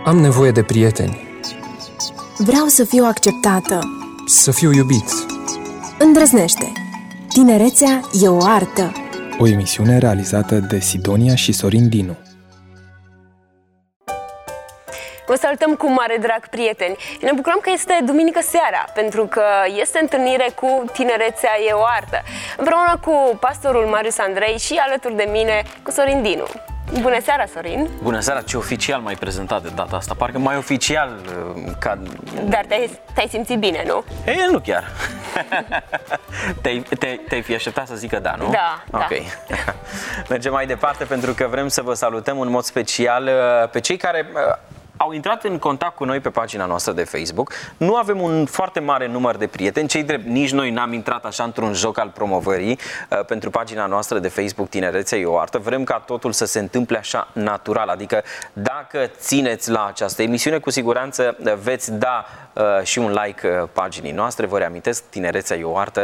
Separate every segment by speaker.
Speaker 1: Am nevoie de prieteni.
Speaker 2: Vreau să fiu acceptată.
Speaker 1: Să fiu iubit.
Speaker 2: Îndrăznește. Tinerețea e o artă.
Speaker 3: O emisiune realizată de Sidonia și Sorin Dinu.
Speaker 4: Vă salutăm cu mare drag, prieteni! Ne bucurăm că este duminică seara, pentru că este întâlnire cu Tinerețea e o artă, împreună cu pastorul Marius Andrei și alături de mine cu Sorin Dinu. Bună seara, Sorin!
Speaker 5: Bună seara! Ce oficial m-ai prezentat de data asta, parcă mai oficial ca...
Speaker 4: Dar te-ai simțit bine, nu?
Speaker 5: Ei, nu chiar. Te-ai fi așteptat să zică da, nu?
Speaker 4: Da,
Speaker 5: ok.
Speaker 4: Da.
Speaker 5: Mergem mai departe pentru că vrem să vă salutăm în mod special pe cei care... au intrat în contact cu noi pe pagina noastră de Facebook. Nu avem un foarte mare număr de prieteni, cei drept, nici noi n-am intrat așa într-un joc al promovării pentru pagina noastră de Facebook Tinerețea e o artă. Vrem ca totul să se întâmple așa natural, adică dacă țineți la această emisiune, cu siguranță veți da și un like paginii noastre. Vă reamintesc, Tinerețea e o artă,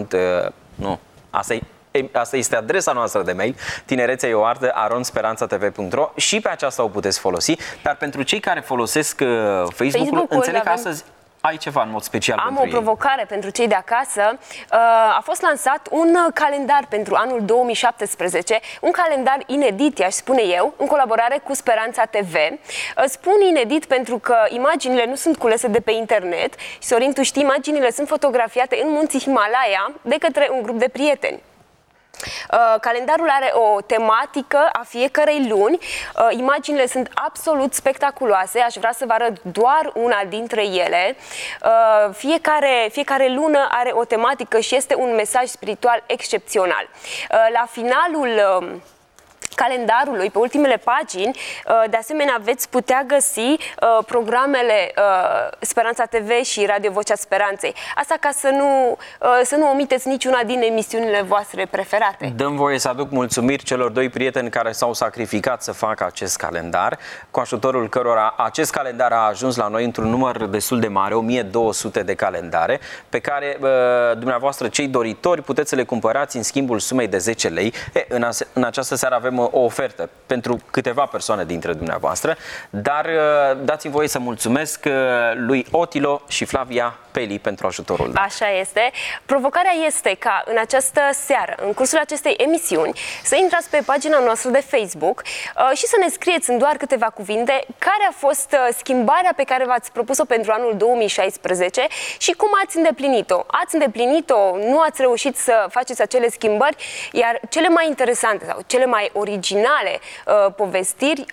Speaker 5: Asta este adresa noastră de mail, tinerețeaeoartă@speranțatv.ro, și pe aceasta o puteți folosi, dar pentru cei care folosesc Facebook-ul, înțeleg că astăzi ai ceva în mod special
Speaker 4: pentru
Speaker 5: ei.
Speaker 4: Am o provocare pentru cei de acasă. A fost lansat un calendar pentru anul 2017, un calendar inedit, aș spune eu, în colaborare cu Speranța TV. Spun inedit pentru că imaginile nu sunt culese de pe internet. Sorin, tu știi, imaginile sunt fotografiate în munții Himalaya de către un grup de prieteni. Calendarul are o tematică a fiecărei luni. Imaginile sunt absolut spectaculoase. Aș vrea să vă arăt doar una dintre ele. Fiecare lună are o tematică și este un mesaj spiritual excepțional. La finalul calendarului, pe ultimele pagini, de asemenea veți putea găsi programele Speranța TV și Radio Vocea Speranței. Asta ca să nu omiteți niciuna din emisiunile voastre preferate.
Speaker 5: Dăm voie să aduc mulțumiri celor doi prieteni care s-au sacrificat să facă acest calendar, cu ajutorul cărora acest calendar a ajuns la noi într-un număr destul de mare, 1200 de calendare, pe care dumneavoastră, cei doritori, puteți să le cumpărați în schimbul sumei de 10 lei. În această seară avem o ofertă pentru câteva persoane dintre dumneavoastră, dar dați-mi voie să mulțumesc lui Otilo și Flavia Peli pentru ajutorul.
Speaker 4: Așa este. Provocarea este ca în această seară, în cursul acestei emisiuni, să intrați pe pagina noastră de Facebook și să ne scrieți în doar câteva cuvinte care a fost schimbarea pe care v-ați propus-o pentru anul 2016 și cum ați îndeplinit-o. Ați îndeplinit-o, nu ați reușit să faceți acele schimbări, iar cele mai interesante sau cele mai originale povestiri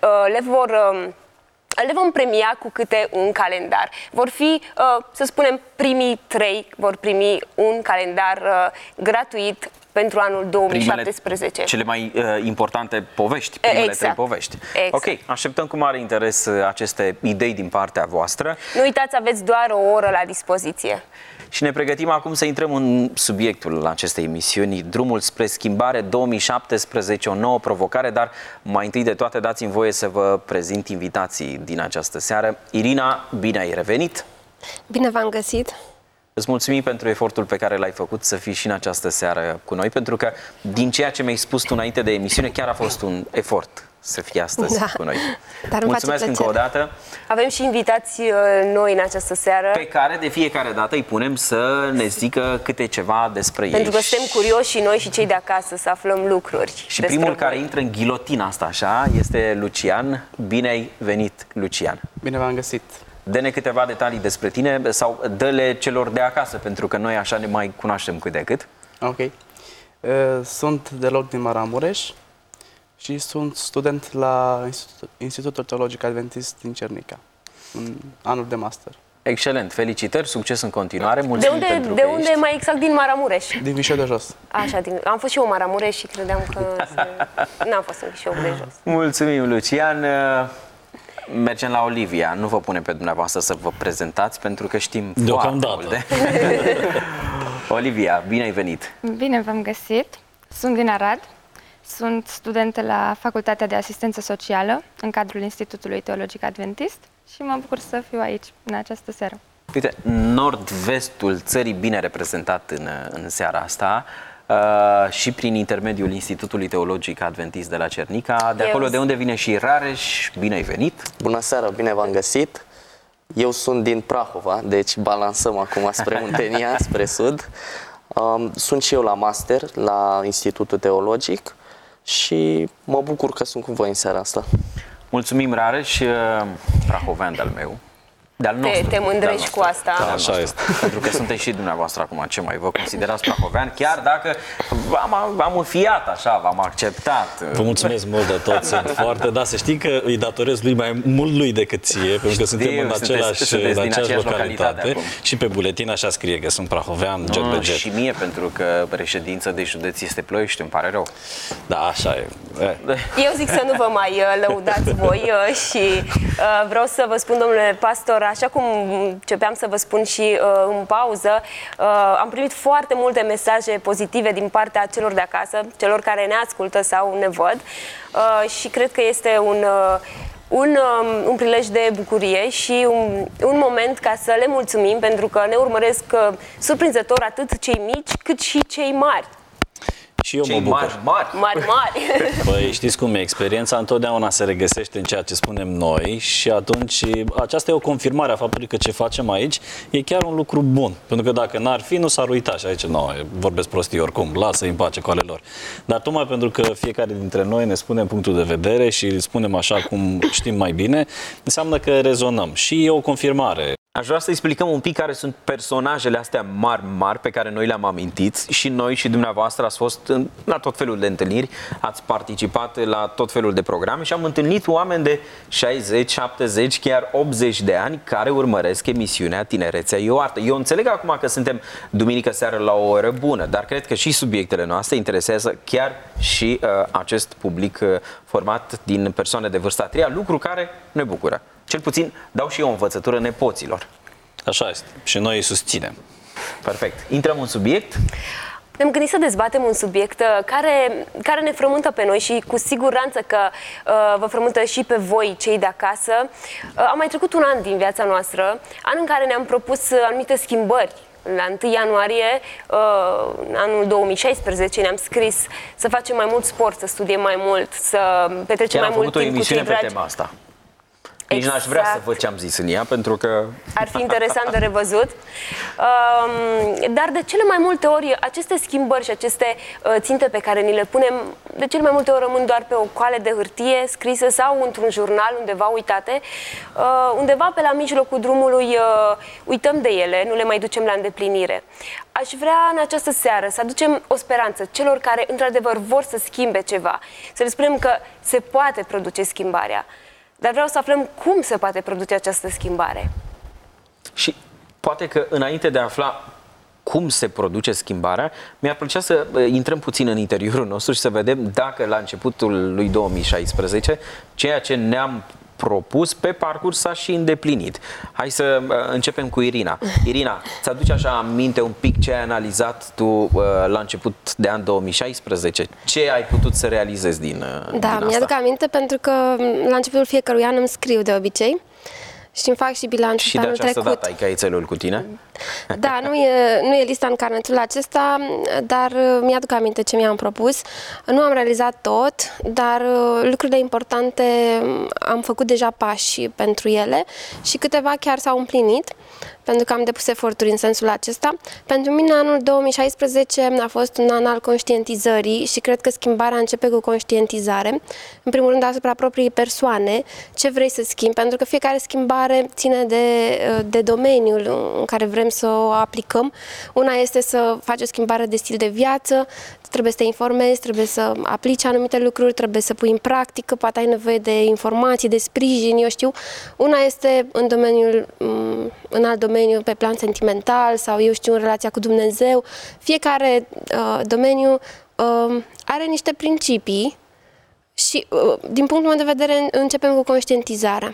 Speaker 4: le vom premia cu câte un calendar. Vor fi, să spunem, primii 3 vor primi un calendar gratuit pentru anul 2017.
Speaker 5: Cele mai importante povești, primele 3 povești.
Speaker 4: Exact.
Speaker 5: Ok, așteptăm cu mare interes aceste idei din partea voastră.
Speaker 4: Nu uitați, aveți doar o oră la dispoziție.
Speaker 5: Și ne pregătim acum să intrăm în subiectul acestei emisiuni, drumul spre schimbare 2017, o nouă provocare, dar mai întâi de toate dați-mi voie să vă prezint invitații din această seară. Irina, bine ai revenit!
Speaker 6: Bine v-am găsit!
Speaker 5: Îți mulțumim pentru efortul pe care l-ai făcut să fii și în această seară cu noi, pentru că din ceea ce mi-ai spus tu înainte de emisiune, chiar a fost un efort să fii astăzi cu noi.
Speaker 6: Dar
Speaker 5: mulțumesc încă o dată.
Speaker 4: Avem și invitați noi în această seară,
Speaker 5: pe care de fiecare dată îi punem să ne zică câte ceva despre ei.
Speaker 4: Pentru că suntem curioși și noi și cei de acasă să aflăm lucruri.
Speaker 5: Și primul care intră în ghilotina asta, așa, este Lucian. Bine ai venit, Lucian!
Speaker 7: Bine v-am găsit!
Speaker 5: Dă-ne câteva detalii despre tine sau dă-le celor de acasă, pentru că noi așa ne mai cunoaștem cât de cât.
Speaker 7: Ok. Sunt deloc din Maramureș și sunt student la Institutul Teologic Adventist din Cernica, în anul de master.
Speaker 5: Excelent, felicitări, succes în continuare. Mulțumim
Speaker 4: de unde mai exact din Maramureș?
Speaker 7: Din Vișeu de Jos.
Speaker 4: Așa, am fost și eu în Maramureș și credeam că n-am fost în Vișeu de Jos.
Speaker 5: Mulțumim, Lucian. Mergem la Olivia. Nu vă punem pe dumneavoastră să vă prezentați, pentru că știm foarte multe. Olivia, bine ai venit!
Speaker 6: Bine v-am găsit! Sunt din Arad. Sunt studentă la Facultatea de Asistență Socială, în cadrul Institutului Teologic Adventist, și mă bucur să fiu aici, în această seară.
Speaker 5: Uite, nord-vestul țării bine reprezentat în seara asta. și prin intermediul Institutului Teologic Adventist de la Cernica, de acolo de unde vine și Rareș. Bine ai venit!
Speaker 8: Bună seara, bine v-am găsit! Eu sunt din Prahova, deci balansăm acum spre Muntenia, spre sud. Sunt și eu la master la Institutul Teologic și mă bucur că sunt cu voi în seara asta.
Speaker 5: Mulțumim, Rareș, prahovean de-al meu. De-al nostru.
Speaker 4: Te mândrești cu asta?
Speaker 5: Da, așa este. Pentru că sunteți și dumneavoastră acum, ce mai vă considerați prahovean, chiar dacă v-am înfiat așa, v-am acceptat.
Speaker 9: Vă mulțumesc mult de tot, sunt foarte, da, să știi că îi datorez lui mai mult lui decât ție, pentru că suntem în aceeași localitate și pe buletin așa scrie că sunt prahovean, jet pe jet.
Speaker 5: Și mie, pentru că reședință de județ este Ploiești, îmi pare rău.
Speaker 9: Da, așa e.
Speaker 4: Eu zic să nu vă mai lăudați voi și vreau să vă spun, domnule pastor, așa cum începeam să vă spun și în pauză, am primit foarte multe mesaje pozitive din partea celor de acasă, celor care ne ascultă sau ne văd și cred că este un prilej de bucurie și un moment ca să le mulțumim, pentru că ne urmăresc surprinzător atât cei mici cât și cei mari.
Speaker 9: Și eu mă bucur.
Speaker 4: Mari.
Speaker 9: Păi știți cum e, experiența întotdeauna se regăsește în ceea ce spunem noi și atunci aceasta e o confirmare a faptului că ce facem aici e chiar un lucru bun. Pentru că dacă n-ar fi, nu s-ar uita și aici, vorbesc prostii oricum, lasă-i în pace cu ale lor. Dar tocmai pentru că fiecare dintre noi ne spunem punctul de vedere și îl spunem așa cum știm mai bine, înseamnă că rezonăm și e o confirmare.
Speaker 5: Aș vrea să explicăm un pic care sunt personajele astea mari pe care noi le-am amintit și noi și dumneavoastră ați fost la tot felul de întâlniri, ați participat la tot felul de programe și am întâlnit oameni de 60, 70, chiar 80 de ani care urmăresc emisiunea Tinerețea e o artă. Eu înțeleg acum că suntem duminică seară la o oră bună, dar cred că și subiectele noastre interesează chiar și acest public format din persoane de vârsta a treia, lucru care ne bucură. Cel puțin dau și eu o învățătură nepoților.
Speaker 9: Așa este. Și noi îi susținem.
Speaker 5: Perfect. Intrăm în subiect.
Speaker 4: Ne-am gândit să dezbatem un subiect care ne frământă pe noi și cu siguranță că vă frământă și pe voi, cei de acasă. A mai trecut un an din viața noastră, an în care ne-am propus anumite schimbări. La 1 ianuarie, anul 2016, ne-am scris să facem mai mult sport, să studiem mai mult, să petrecem mai mult timp cu cei dragi.
Speaker 5: Pe tema asta. Nici n-aș vrea să văd ce am zis în ea, pentru că...
Speaker 4: Ar fi interesant de revăzut. Dar de cele mai multe ori, aceste schimbări și aceste ținte pe care ni le punem, de cele mai multe ori rămân doar pe o coală de hârtie scrisă sau într-un jurnal undeva uitate. Undeva pe la mijlocul drumului uităm de ele, nu le mai ducem la îndeplinire. Aș vrea în această seară să aducem o speranță celor care într-adevăr vor să schimbe ceva. Să le spunem că se poate produce schimbarea. Dar vreau să aflăm cum se poate produce această schimbare. Și
Speaker 5: poate că înainte de a afla cum se produce schimbarea, mi-ar plăcea să intrăm puțin în interiorul nostru și să vedem dacă la începutul lui 2016 ceea ce ne-am propus pe parcurs s-a și îndeplinit. Hai să începem cu Irina. Irina, ți-aduce așa aminte un pic ce ai analizat tu la început de an 2016? Ce ai putut să realizezi din asta?
Speaker 10: Mi-aduc aminte pentru că la începutul fiecărui an îmi scriu de obicei și îmi fac și bilanțul pe anul trecut.
Speaker 5: Și de această dată ai caietelul cu tine?
Speaker 10: Da, nu e lista în carnetul acesta, dar mi-aduc aminte ce mi-am propus. Nu am realizat tot, dar lucrurile importante am făcut deja pași pentru ele și câteva chiar s-au împlinit, pentru că am depus eforturi în sensul acesta. Pentru mine anul 2016 a fost un an al conștientizării și cred că schimbarea începe cu conștientizare. În primul rând asupra propriei persoane, ce vrei să schimbi, pentru că fiecare schimbare ține de domeniul în care vrem să o aplicăm. Una este să faci o schimbare de stil de viață, trebuie să te informezi, trebuie să aplici anumite lucruri, trebuie să pui în practică, poate ai nevoie de informații, de sprijin, eu știu. Una este în alt domeniu, pe plan sentimental sau, eu știu, în relația cu Dumnezeu. Fiecare domeniu are niște principii și, din punctul meu de vedere, începem cu conștientizarea.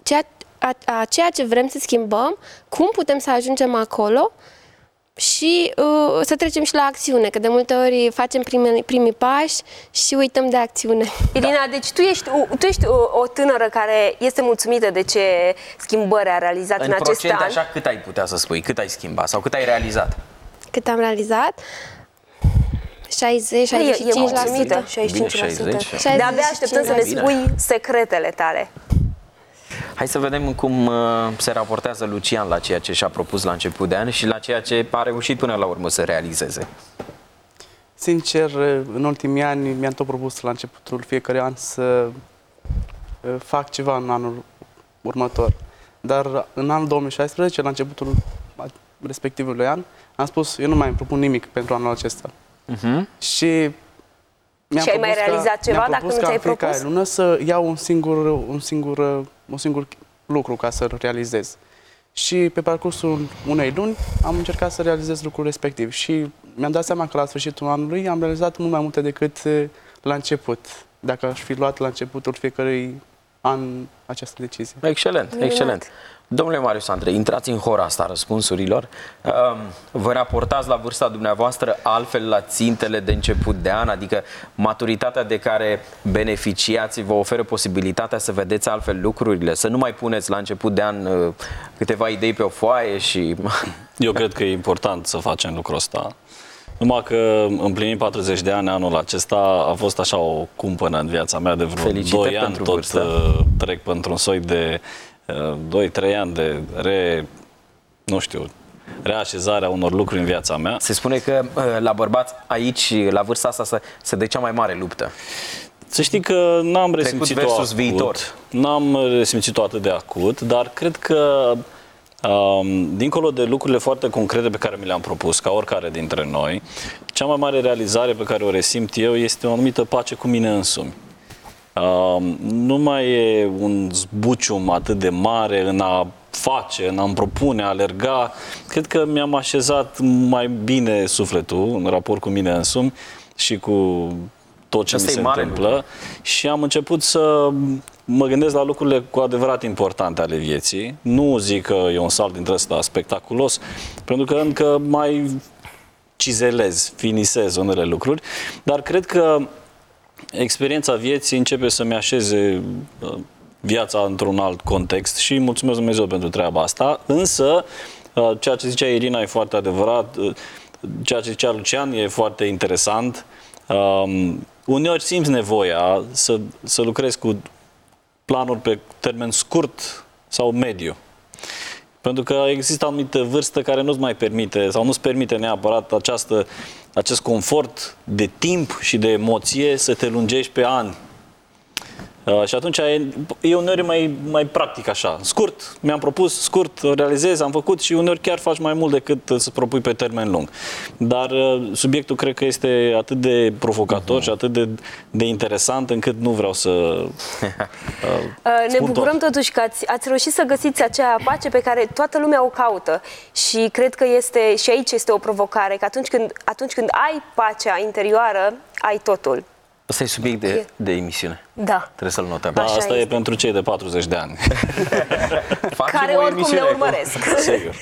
Speaker 10: Ceea ce vrem să schimbăm, cum putem să ajungem acolo și să trecem și la acțiune, că de multe ori facem primii pași și uităm de acțiune.
Speaker 4: Irina, deci tu ești o tânără care este mulțumită de ce schimbări a realizat în acest an.
Speaker 5: Așa, cât ai putea să spui? Cât ai schimbat sau cât ai realizat?
Speaker 10: Cât am realizat? 60, 65%.
Speaker 4: E mulțumită, 65%.
Speaker 5: Bine, 60.
Speaker 4: De-abia așteptăm să ne spui secretele tale.
Speaker 5: Hai să vedem cum se raportează Lucian la ceea ce și-a propus la început de an și la ceea ce a reușit până la urmă să realizeze.
Speaker 7: Sincer, în ultimii ani mi-am tot propus la începutul fiecare an să fac ceva în anul următor. Dar în anul 2016, la începutul respectivului an, am spus, eu nu mai îmi propun nimic pentru anul acesta. Și
Speaker 4: ai mai realizat ceva dacă nu ți-ai propus?
Speaker 7: Fiecare lună să iau un singur lucru ca să-l realizez. Și pe parcursul unei luni am încercat să realizez lucrul respectiv. Și mi-am dat seama că la sfârșitul anului am realizat mult mai multe decât la început. Dacă aș fi luat la începutul fiecărui an această decizie.
Speaker 5: Excelent, excelent. Domnule Marius Andrei, intrați în hora asta a răspunsurilor. Vă raportați la vârsta dumneavoastră altfel la țintele de început de an, adică maturitatea de care beneficiați vă oferă posibilitatea să vedeți altfel lucrurile, să nu mai puneți la început de an câteva idei pe o foaie și...
Speaker 9: Eu cred că e important să facem lucrul ăsta. Numai că împlinim 40 de ani anul acesta a fost așa o cumpănă în viața mea de vreo 2 ani, tot trec pentru un soi de 2-3 ani de reașezarea unor lucruri în viața mea.
Speaker 5: Se spune că la bărbați aici, la vârsta asta, se dă cea mai mare luptă.
Speaker 9: Să știi că n-am resimțit-o acut,
Speaker 5: viitor.
Speaker 9: N-am resimțit-o atât de acut, dar cred că dincolo de lucrurile foarte concrete pe care mi le-am propus, ca oricare dintre noi, cea mai mare realizare pe care o resimt eu este o anumită pace cu mine însumi. Nu mai e un zbucium atât de mare în a face, în a-mi propune, a alerga. Cred că mi-am așezat mai bine sufletul în raport cu mine însumi și cu tot ce mi se întâmplă și am început să mă gândesc la lucrurile cu adevărat importante ale vieții. Nu zic că e un salt dintre ăsta spectaculos, pentru că încă mai cizelez, finisez unele lucruri, dar cred că experiența vieții începe să-mi așeze viața într-un alt context și mulțumesc Dumnezeu pentru treaba asta, însă ceea ce zicea Irina e foarte adevărat, ceea ce zicea Lucian e foarte interesant. Uneori simți nevoia să lucrezi cu planuri pe termen scurt sau mediu. Pentru că există o anumită vârstă care nu-ți mai permite sau nu-ți permite neapărat acest confort de timp și de emoție să te lungești pe ani. Și atunci e uneori mai practic așa. Scurt, mi-am propus, scurt, o realizez, am făcut și uneori chiar faci mai mult decât să propui pe termen lung. Dar subiectul cred că este atât de provocator și atât de interesant încât nu vreau să
Speaker 4: ne bucurăm totuși că ați reușit să găsiți acea pace pe care toată lumea o caută și cred că și aici este o provocare, că atunci când ai pacea interioară, ai totul.
Speaker 5: Asta e subiect de emisiune.
Speaker 4: Da.
Speaker 5: Trebuie să-l notăm.
Speaker 9: Da, asta e pentru cei de 40 de ani.
Speaker 4: Care oricum ne urmăresc.
Speaker 9: Sigur.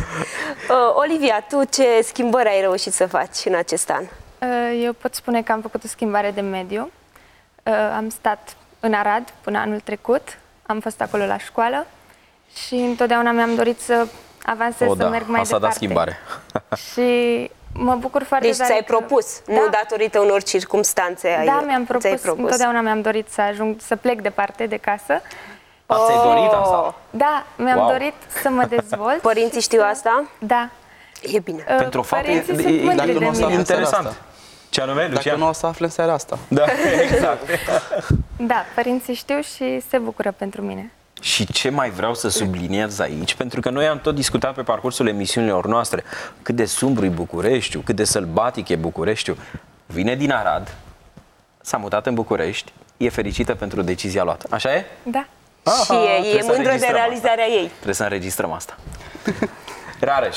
Speaker 4: Olivia, tu ce schimbări ai reușit să faci în acest an?
Speaker 6: Eu pot spune că am făcut o schimbare de mediu. Am stat în Arad până anul trecut. Am fost acolo la școală și întotdeauna mi-am dorit să avansez, să merg mai
Speaker 5: asta
Speaker 6: departe.
Speaker 5: Da schimbare.
Speaker 6: Și mă bucur foarte
Speaker 4: tare. Deci ți-ai propus, nu datorită unor circumstanțe.
Speaker 6: Da, mi-am propus. Întotdeauna mi-am dorit să plec departe de casă.
Speaker 5: Ți-ai dorit asta?
Speaker 6: Da, mi-am dorit să mă dezvolt.
Speaker 4: Părinții știu asta?
Speaker 6: Da.
Speaker 4: E bine.
Speaker 5: Pentru o faptă e interesant. Ce anume, Lucian?
Speaker 7: Dacă nu o să afle în seara asta.
Speaker 5: Da, exact.
Speaker 6: Da, părinții știu și se bucură pentru mine.
Speaker 5: Și ce mai vreau să subliniez aici, pentru că noi am tot discutat pe parcursul emisiunilor noastre cât de sumbru e Bucureștiul, cât de sălbatic e Bucureștiul. Vine din Arad, s-a mutat în București, e fericită pentru decizia luată. Așa e?
Speaker 6: Da.
Speaker 4: Și e mândră de realizarea ei.
Speaker 5: Trebuie să înregistrăm asta. Rareș.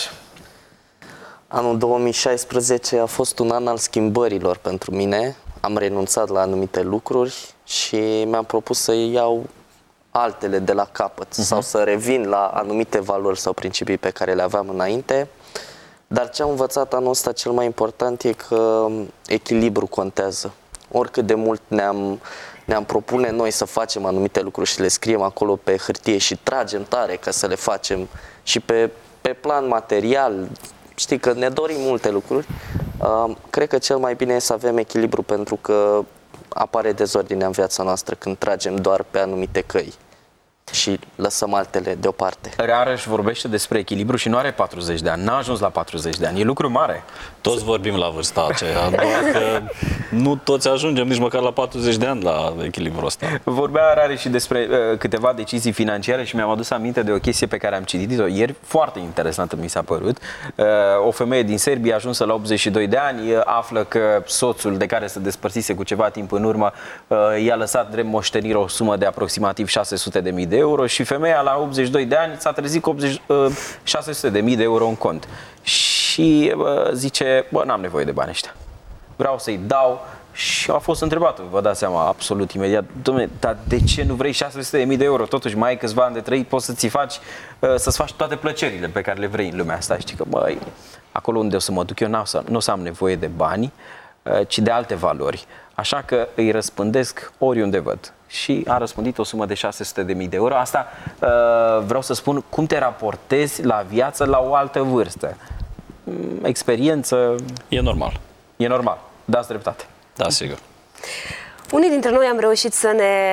Speaker 8: Anul 2016 a fost un an al schimbărilor pentru mine. Am renunțat la anumite lucruri și mi-am propus să iau altele de la capăt sau să revin la anumite valori sau principii pe care le aveam înainte. Dar ce am învățat anul ăsta cel mai important e că echilibru contează. Oricât de mult ne-am propune noi să facem anumite lucruri și le scriem acolo pe hârtie și tragem tare ca să le facem și pe plan material, știi că ne dorim multe lucruri, Cred că cel mai bine e să avem echilibru, pentru că apare dezordine în viața noastră când tragem doar pe anumite căi și lăsăm altele deoparte.
Speaker 5: Rareș vorbește despre echilibru și nu are 40 de ani, n-a ajuns la 40 de ani, e lucru mare.
Speaker 9: Toți vorbim la vârsta aceea, doar că nu toți ajungem nici măcar la 40 de ani la echilibrul ăsta.
Speaker 5: Vorbea Rareș și despre câteva decizii financiare și mi-am adus aminte de o chestie pe care am citit-o ieri, foarte interesantă mi s-a părut. O femeie din Serbia, ajunsă la 82 de ani, află că soțul de care se despărțise cu ceva timp în urmă i-a lăsat drept moștenire o sumă de aproximativ 600.000 de euro și femeia la 82 de ani s-a trezit cu 600.000 de euro în cont. Și zice, bă, n-am nevoie de bani ăștia. Vreau să-i dau. Și a fost întrebată, vă dați seama, absolut imediat, dom'le, dar de ce nu vrei 600.000 de euro? Totuși mai ai câțiva ani de trăit, poți să-ți faci, să-ți faci toate plăcerile pe care le vrei în lumea asta. Știi că, băi, acolo unde o să mă duc eu, nu o să am nevoie de bani, ci de alte valori. Așa că îi răspândesc oriunde văd. Și a răspândit o sumă de 600.000 de euro. Asta vreau să spun, cum te raportezi la viață la o altă vârstă. Experiență...
Speaker 9: E normal.
Speaker 5: E normal, dați dreptate.
Speaker 9: Da, sigur.
Speaker 4: Unii dintre noi am reușit să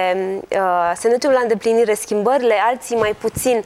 Speaker 4: ne ducem la îndeplinire schimbările, alții mai puțin.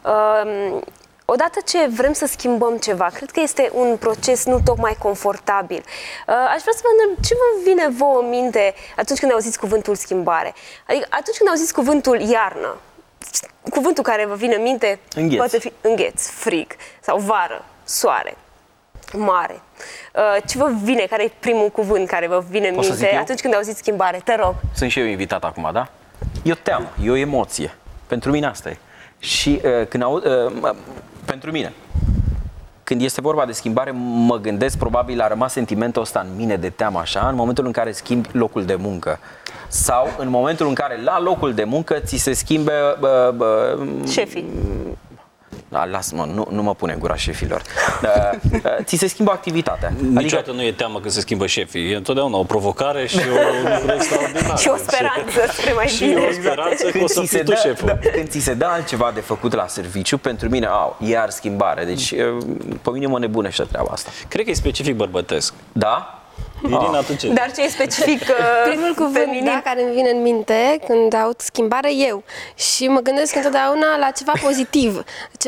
Speaker 4: Odată ce vrem să schimbăm ceva, cred că este un proces nu tocmai confortabil. Aș vrea să vă întreb, ce vă vine vouă în minte atunci când auziți cuvântul schimbare? Adică atunci când auziți cuvântul iarnă, cuvântul care vă vine în minte poate fi îngheț, frig sau vară, soare, mare. Ce vă vine? Care e primul cuvânt care vă vine în minte atunci când auziți schimbare? Te rog.
Speaker 5: Sunt și eu invitat acum, da? E o teamă, e o emoție. Pentru mine asta e. Și când pentru mine, când este vorba de schimbare, mă gândesc, probabil a rămas sentimentul ăsta în mine de teamă așa, în momentul în care schimbi locul de muncă. Sau în momentul în care la locul de muncă ți se schimbe...
Speaker 4: șefii.
Speaker 5: Da, lasă-mă, nu mă pune în gura șefilor. Ți se schimbă activitatea.
Speaker 9: Niciodată nu e teamă că se schimbă șefii. E întotdeauna o provocare și o lucru extraordinară.
Speaker 4: Și o speranță spre mai bine.
Speaker 9: Și o speranță că o să fii tu șeful.
Speaker 5: Când ți se dă altceva de făcut la serviciu, pentru mine, iar schimbare. Deci, pe mine mă nebunește treaba asta.
Speaker 9: Cred că e specific bărbătesc.
Speaker 5: Da?
Speaker 9: Irina, tu ce?
Speaker 4: Dar ce e specific
Speaker 10: primul cuvânt care îmi vine în minte când aud schimbare, eu. Și mă gândesc întotdeauna la ceva pozitiv,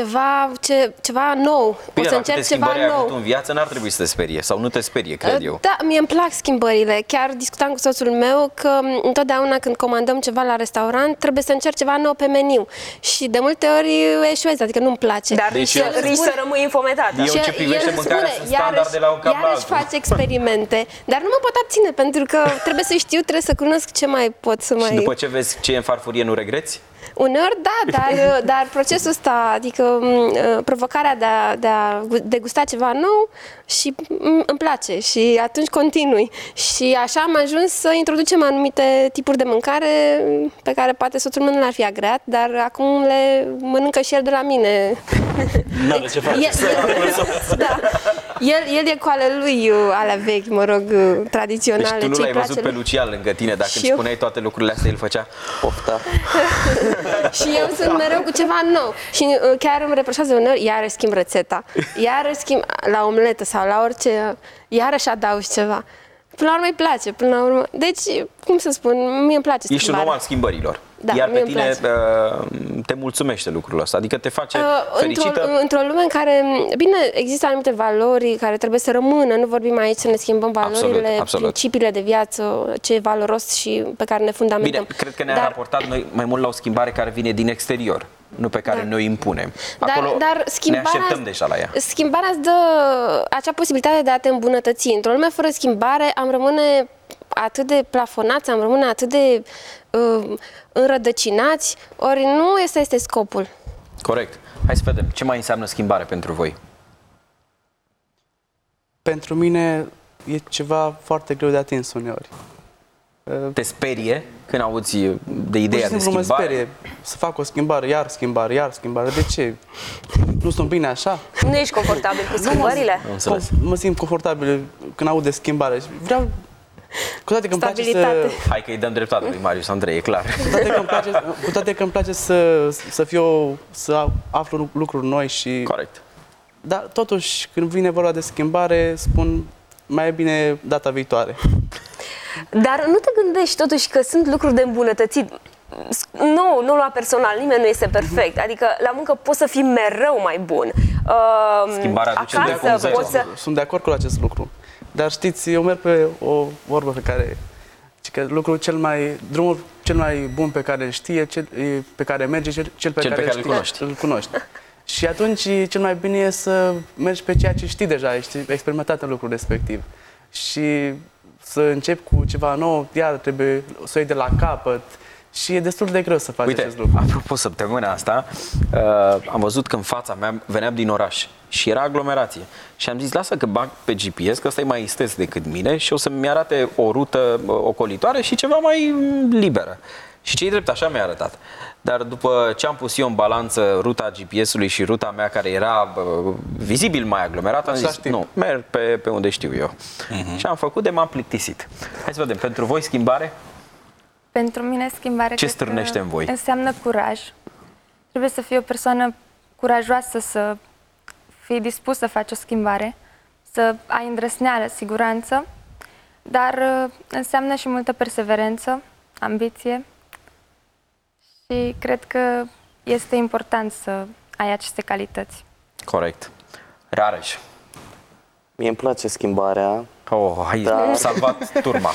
Speaker 10: ceva nou.
Speaker 5: Bine,
Speaker 10: o să încerc ceva nou.
Speaker 5: Ai avut în viață, n-ar trebui să te sperie sau nu te sperie, cred eu.
Speaker 10: Da, mie îmi plac schimbările. Chiar discutam cu soțul meu că întotdeauna când comandăm ceva la restaurant, trebuie să încerc ceva nou pe meniu. Și de multe ori eșuez, adică nu-mi place.
Speaker 4: Dar risc să rămâi infometat.
Speaker 5: Eu ce privește mâncarea sunt standarde la un cap la altul.
Speaker 10: Face experimente. Dar nu mă pot abține, pentru că trebuie să știu, trebuie să cunosc ce mai pot să mai...
Speaker 5: Și după ce vezi ce e în farfurie, nu regreți?
Speaker 10: Uneori da, dar procesul ăsta, adică provocarea de a degusta ceva nou și îmi place și atunci continui. Și așa am ajuns să introducem anumite tipuri de mâncare pe care poate soțul meu nu le-ar fi agreat, dar acum le mănâncă și el de la mine.
Speaker 9: N-are ce face.
Speaker 10: Da. El e cu ale lui, alea vechi, mă rog, tradiționale.
Speaker 5: Deci tu nu l-ai văzut pe Lucian lângă tine, dacă îmi spuneai toate lucrurile astea, el făcea pofta.
Speaker 10: Și eu sunt mereu cu ceva nou. Și chiar îmi reproșează uneori, iarăși schimb rețeta, iarăși schimb la omletă sau la orice, iarăși adaugi ceva. Până la urmă îi place, până la urmă. Deci, cum să spun, mie îmi place schimbarea.
Speaker 5: Ești un om al schimbărilor.
Speaker 10: Da,
Speaker 5: iar pe tine te mulțumește lucrul ăsta, adică te face fericită.
Speaker 10: Într-o lume în care, bine, există anumite valori care trebuie să rămână, nu vorbim aici să ne schimbăm valorile, principiile de viață, ce e valoros și pe care ne fundamentăm.
Speaker 5: Bine, cred că ne-am raportat noi mai mult la o schimbare care vine din exterior, nu pe care noi impunem. Acolo
Speaker 10: dar
Speaker 5: ne așteptăm deja la ea.
Speaker 10: Schimbarea îți dă acea posibilitate de a te îmbunătăți. Într-o lume fără schimbare am rămâne atât de plafonați, am rămâne atât de înrădăcinați, ori nu ăsta este scopul.
Speaker 5: Corect. Hai să vedem. Ce mai înseamnă schimbare pentru voi?
Speaker 7: Pentru mine e ceva foarte greu de atins uneori.
Speaker 5: Te sperie când auzi de ideea de schimbare?
Speaker 7: Mă sperie să fac o schimbare, iar schimbare, iar schimbare. De ce? Nu sunt bine așa?
Speaker 4: Nu ești confortabil cu schimbările?
Speaker 7: Mă simt confortabil când aud de schimbare. Vreau... Cu toate că îmi place să...
Speaker 5: Hai că îi dăm dreptate lui Marius Andrei, e clar.
Speaker 7: Cu toate că îmi place să aflu lucruri noi și...
Speaker 5: Corect.
Speaker 7: Dar totuși, când vine vorba de schimbare, spun mai e bine data viitoare.
Speaker 4: Dar nu te gândești totuși că sunt lucruri de îmbunătățit? Nu lua personal, nimeni nu este perfect. Adică la muncă poți să fii mereu mai bun.
Speaker 5: Schimbarea aduce
Speaker 4: acasă poți să...
Speaker 7: Sunt de acord cu acest lucru. Dar știți, eu merg pe o vorbă pe care... Că drumul cel mai bun pe care îl știe, pe care merge, cel pe care îl cunoști. Și atunci cel mai bine e să mergi pe ceea ce știi deja, ești experimentat în lucrul respectiv. Și să începi cu ceva nou, iar trebuie să o iei de la capăt. Și e destul de greu să faci acest lucru.
Speaker 5: Apropo, săptămâna asta am văzut că în fața mea veneam din oraș și era aglomerație. Și am zis, lasă că bag pe GPS, că ăsta e mai isteț decât mine și o să-mi arate o rută ocolitoare și ceva mai liberă. Și ce-i drept, așa mi-a arătat. Dar după ce am pus eu în balanță ruta GPS-ului și ruta mea, care era vizibil mai aglomerată, am zis, nu, merg pe unde știu eu. Și am făcut, m-am plictisit. Hai să vedem, pentru voi schimbare?
Speaker 6: Pentru mine schimbare
Speaker 5: ce stârnește în voi?
Speaker 6: Înseamnă curaj. Trebuie să fii o persoană curajoasă, să fii dispus să faci o schimbare, să ai îndrăzneală, siguranță, dar înseamnă și multă perseverență, ambiție și cred că este important să ai aceste calități.
Speaker 5: Corect. Rareș.
Speaker 8: Mie îmi place schimbarea.
Speaker 5: Ai salvat turma.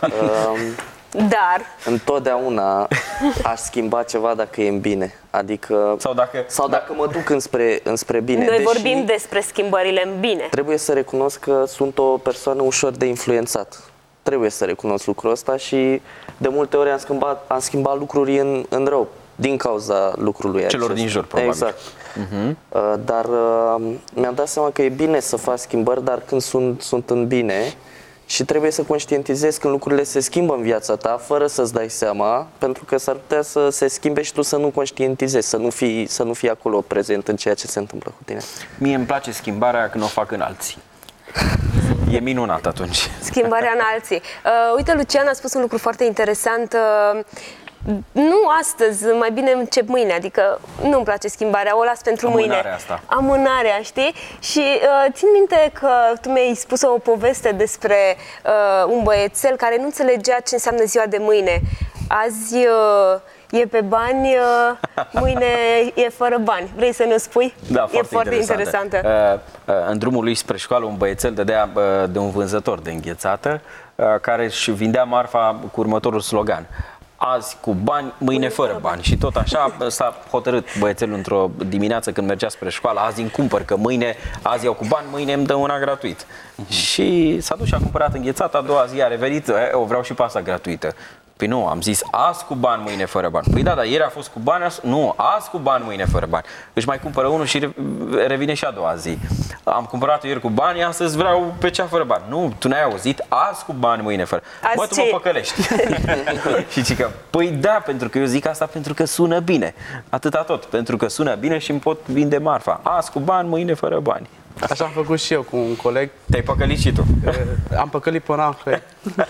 Speaker 4: Dar
Speaker 8: întotdeauna aș schimba ceva dacă e în bine. Adică sau dacă mă duc înspre bine.
Speaker 4: Noi vorbim despre schimbările în bine.
Speaker 8: Trebuie să recunosc că sunt o persoană ușor de influențat. Trebuie să recunosc lucrul ăsta și de multe ori am schimbat lucruri în rău din cauza lucrului
Speaker 5: celor din jur, probabil.
Speaker 8: Exact. Dar mi-am dat seama că e bine să faci schimbări, dar când sunt în bine. Și trebuie să conștientizezi când lucrurile se schimbă în viața ta, fără să-ți dai seama, pentru că s-ar putea să se schimbe și tu să nu conștientizezi, să nu fii acolo prezent în ceea ce se întâmplă cu tine. Mie
Speaker 5: îmi place schimbarea când o fac în alții. E minunat atunci.
Speaker 4: Schimbarea în alții. Uite, Lucian a spus un lucru foarte interesant. Nu astăzi, mai bine încep mâine, adică nu-mi place schimbarea, o las pentru mâine.
Speaker 5: Asta.
Speaker 4: Amânarea, știi? Și țin minte că tu mi-ai spus o poveste despre un băiețel care nu înțelegea ce înseamnă ziua de mâine. Azi e pe bani, mâine e fără bani. Vrei să ne spui?
Speaker 5: Da,
Speaker 4: e foarte interesantă.
Speaker 5: În drumul lui spre școală, un băiețel dădea de un vânzător de înghețată care își vindea marfa cu următorul slogan: azi cu bani, mâine fără bani. Și tot așa s-a hotărât băiețelul într-o dimineață când mergea spre școală: azi îmi cumpăr, că azi iau cu bani, mâine îmi dă una gratuit. Și s-a dus și a cumpărat înghețată, a doua zi a revenit: o vreau și pe asta gratuită. Păi nu, am zis azi cu bani, mâine fără bani. Păi da, dar ieri a fost cu bani, nu, azi cu bani, mâine fără bani. Își mai cumpără unul și revine și a doua zi. Am cumpărat ieri cu bani, astăzi vreau pe cea fără bani. Nu, tu n-ai auzit, azi cu bani, mâine fără. Bă, tu mă păcălești. Și zic, păi da, pentru că eu zic asta pentru că sună bine. Atâta tot, pentru că sună bine și îmi pot vinde marfa. Azi cu bani, mâine fără bani.
Speaker 7: Așa am făcut și eu cu un coleg.
Speaker 5: Te-ai păcălit și tu?
Speaker 7: Am păcălit pe un alt coleg.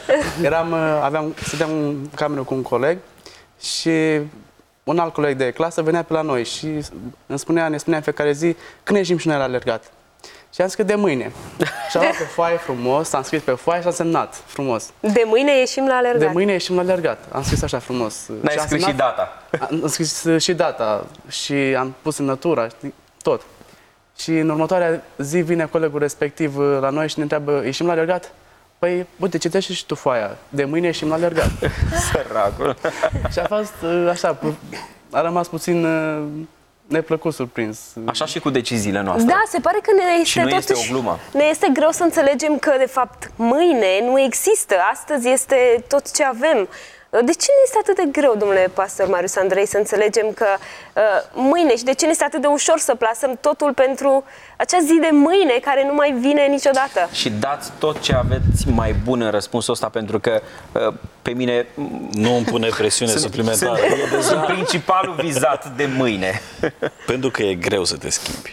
Speaker 7: Stăteam în cameră cu un coleg și un alt coleg de clasă venea pe la noi și ne spunea în fiecare zi: când ieșim și noi la alergat? Și am scris: de mâine. Și am luat pe foaie frumos, am scris pe foaie și am semnat frumos:
Speaker 4: de mâine ieșim la alergat.
Speaker 7: De mâine ieșim la alergat. Am scris așa frumos.
Speaker 5: N-ai scris și data?
Speaker 7: Am scris și data și am pus semnătura, tot. Și în următoarea zi vine colegul respectiv la noi și ne întreabă: ieșim la alergat? Păi, uite, citește și tu foaia. De mâine ieșim la alergat.
Speaker 5: Săracul.
Speaker 7: Și a fost așa, a rămas puțin neplăcut surprins.
Speaker 5: Așa și cu deciziile noastre.
Speaker 4: Da, se pare că
Speaker 5: este o glumă.
Speaker 4: Ne este greu să înțelegem că, de fapt, mâine nu există. Astăzi este tot ce avem. De ce ne este atât de greu, domnule pastor Marius Andrei, să înțelegem că mâine, și de ce ne este atât de ușor să plasăm totul pentru acea zi de mâine care nu mai vine niciodată?
Speaker 5: Și dați tot ce aveți mai bun în răspunsul ăsta, pentru că pe mine
Speaker 9: nu îmi pune presiune suplimentară.
Speaker 5: Sunt principalul vizat de mâine.
Speaker 9: Pentru că e greu să te schimbi.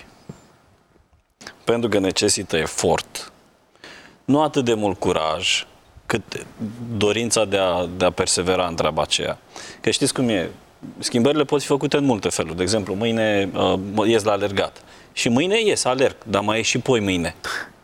Speaker 9: Pentru că necesită efort. Nu atât de mult curaj, cât dorința de a persevera în treaba aceea. Că știți cum e, schimbările pot fi făcute în multe feluri. De exemplu, mâine ies la alergat. Și mâine ies, alerg, dar mai e și poi mâine.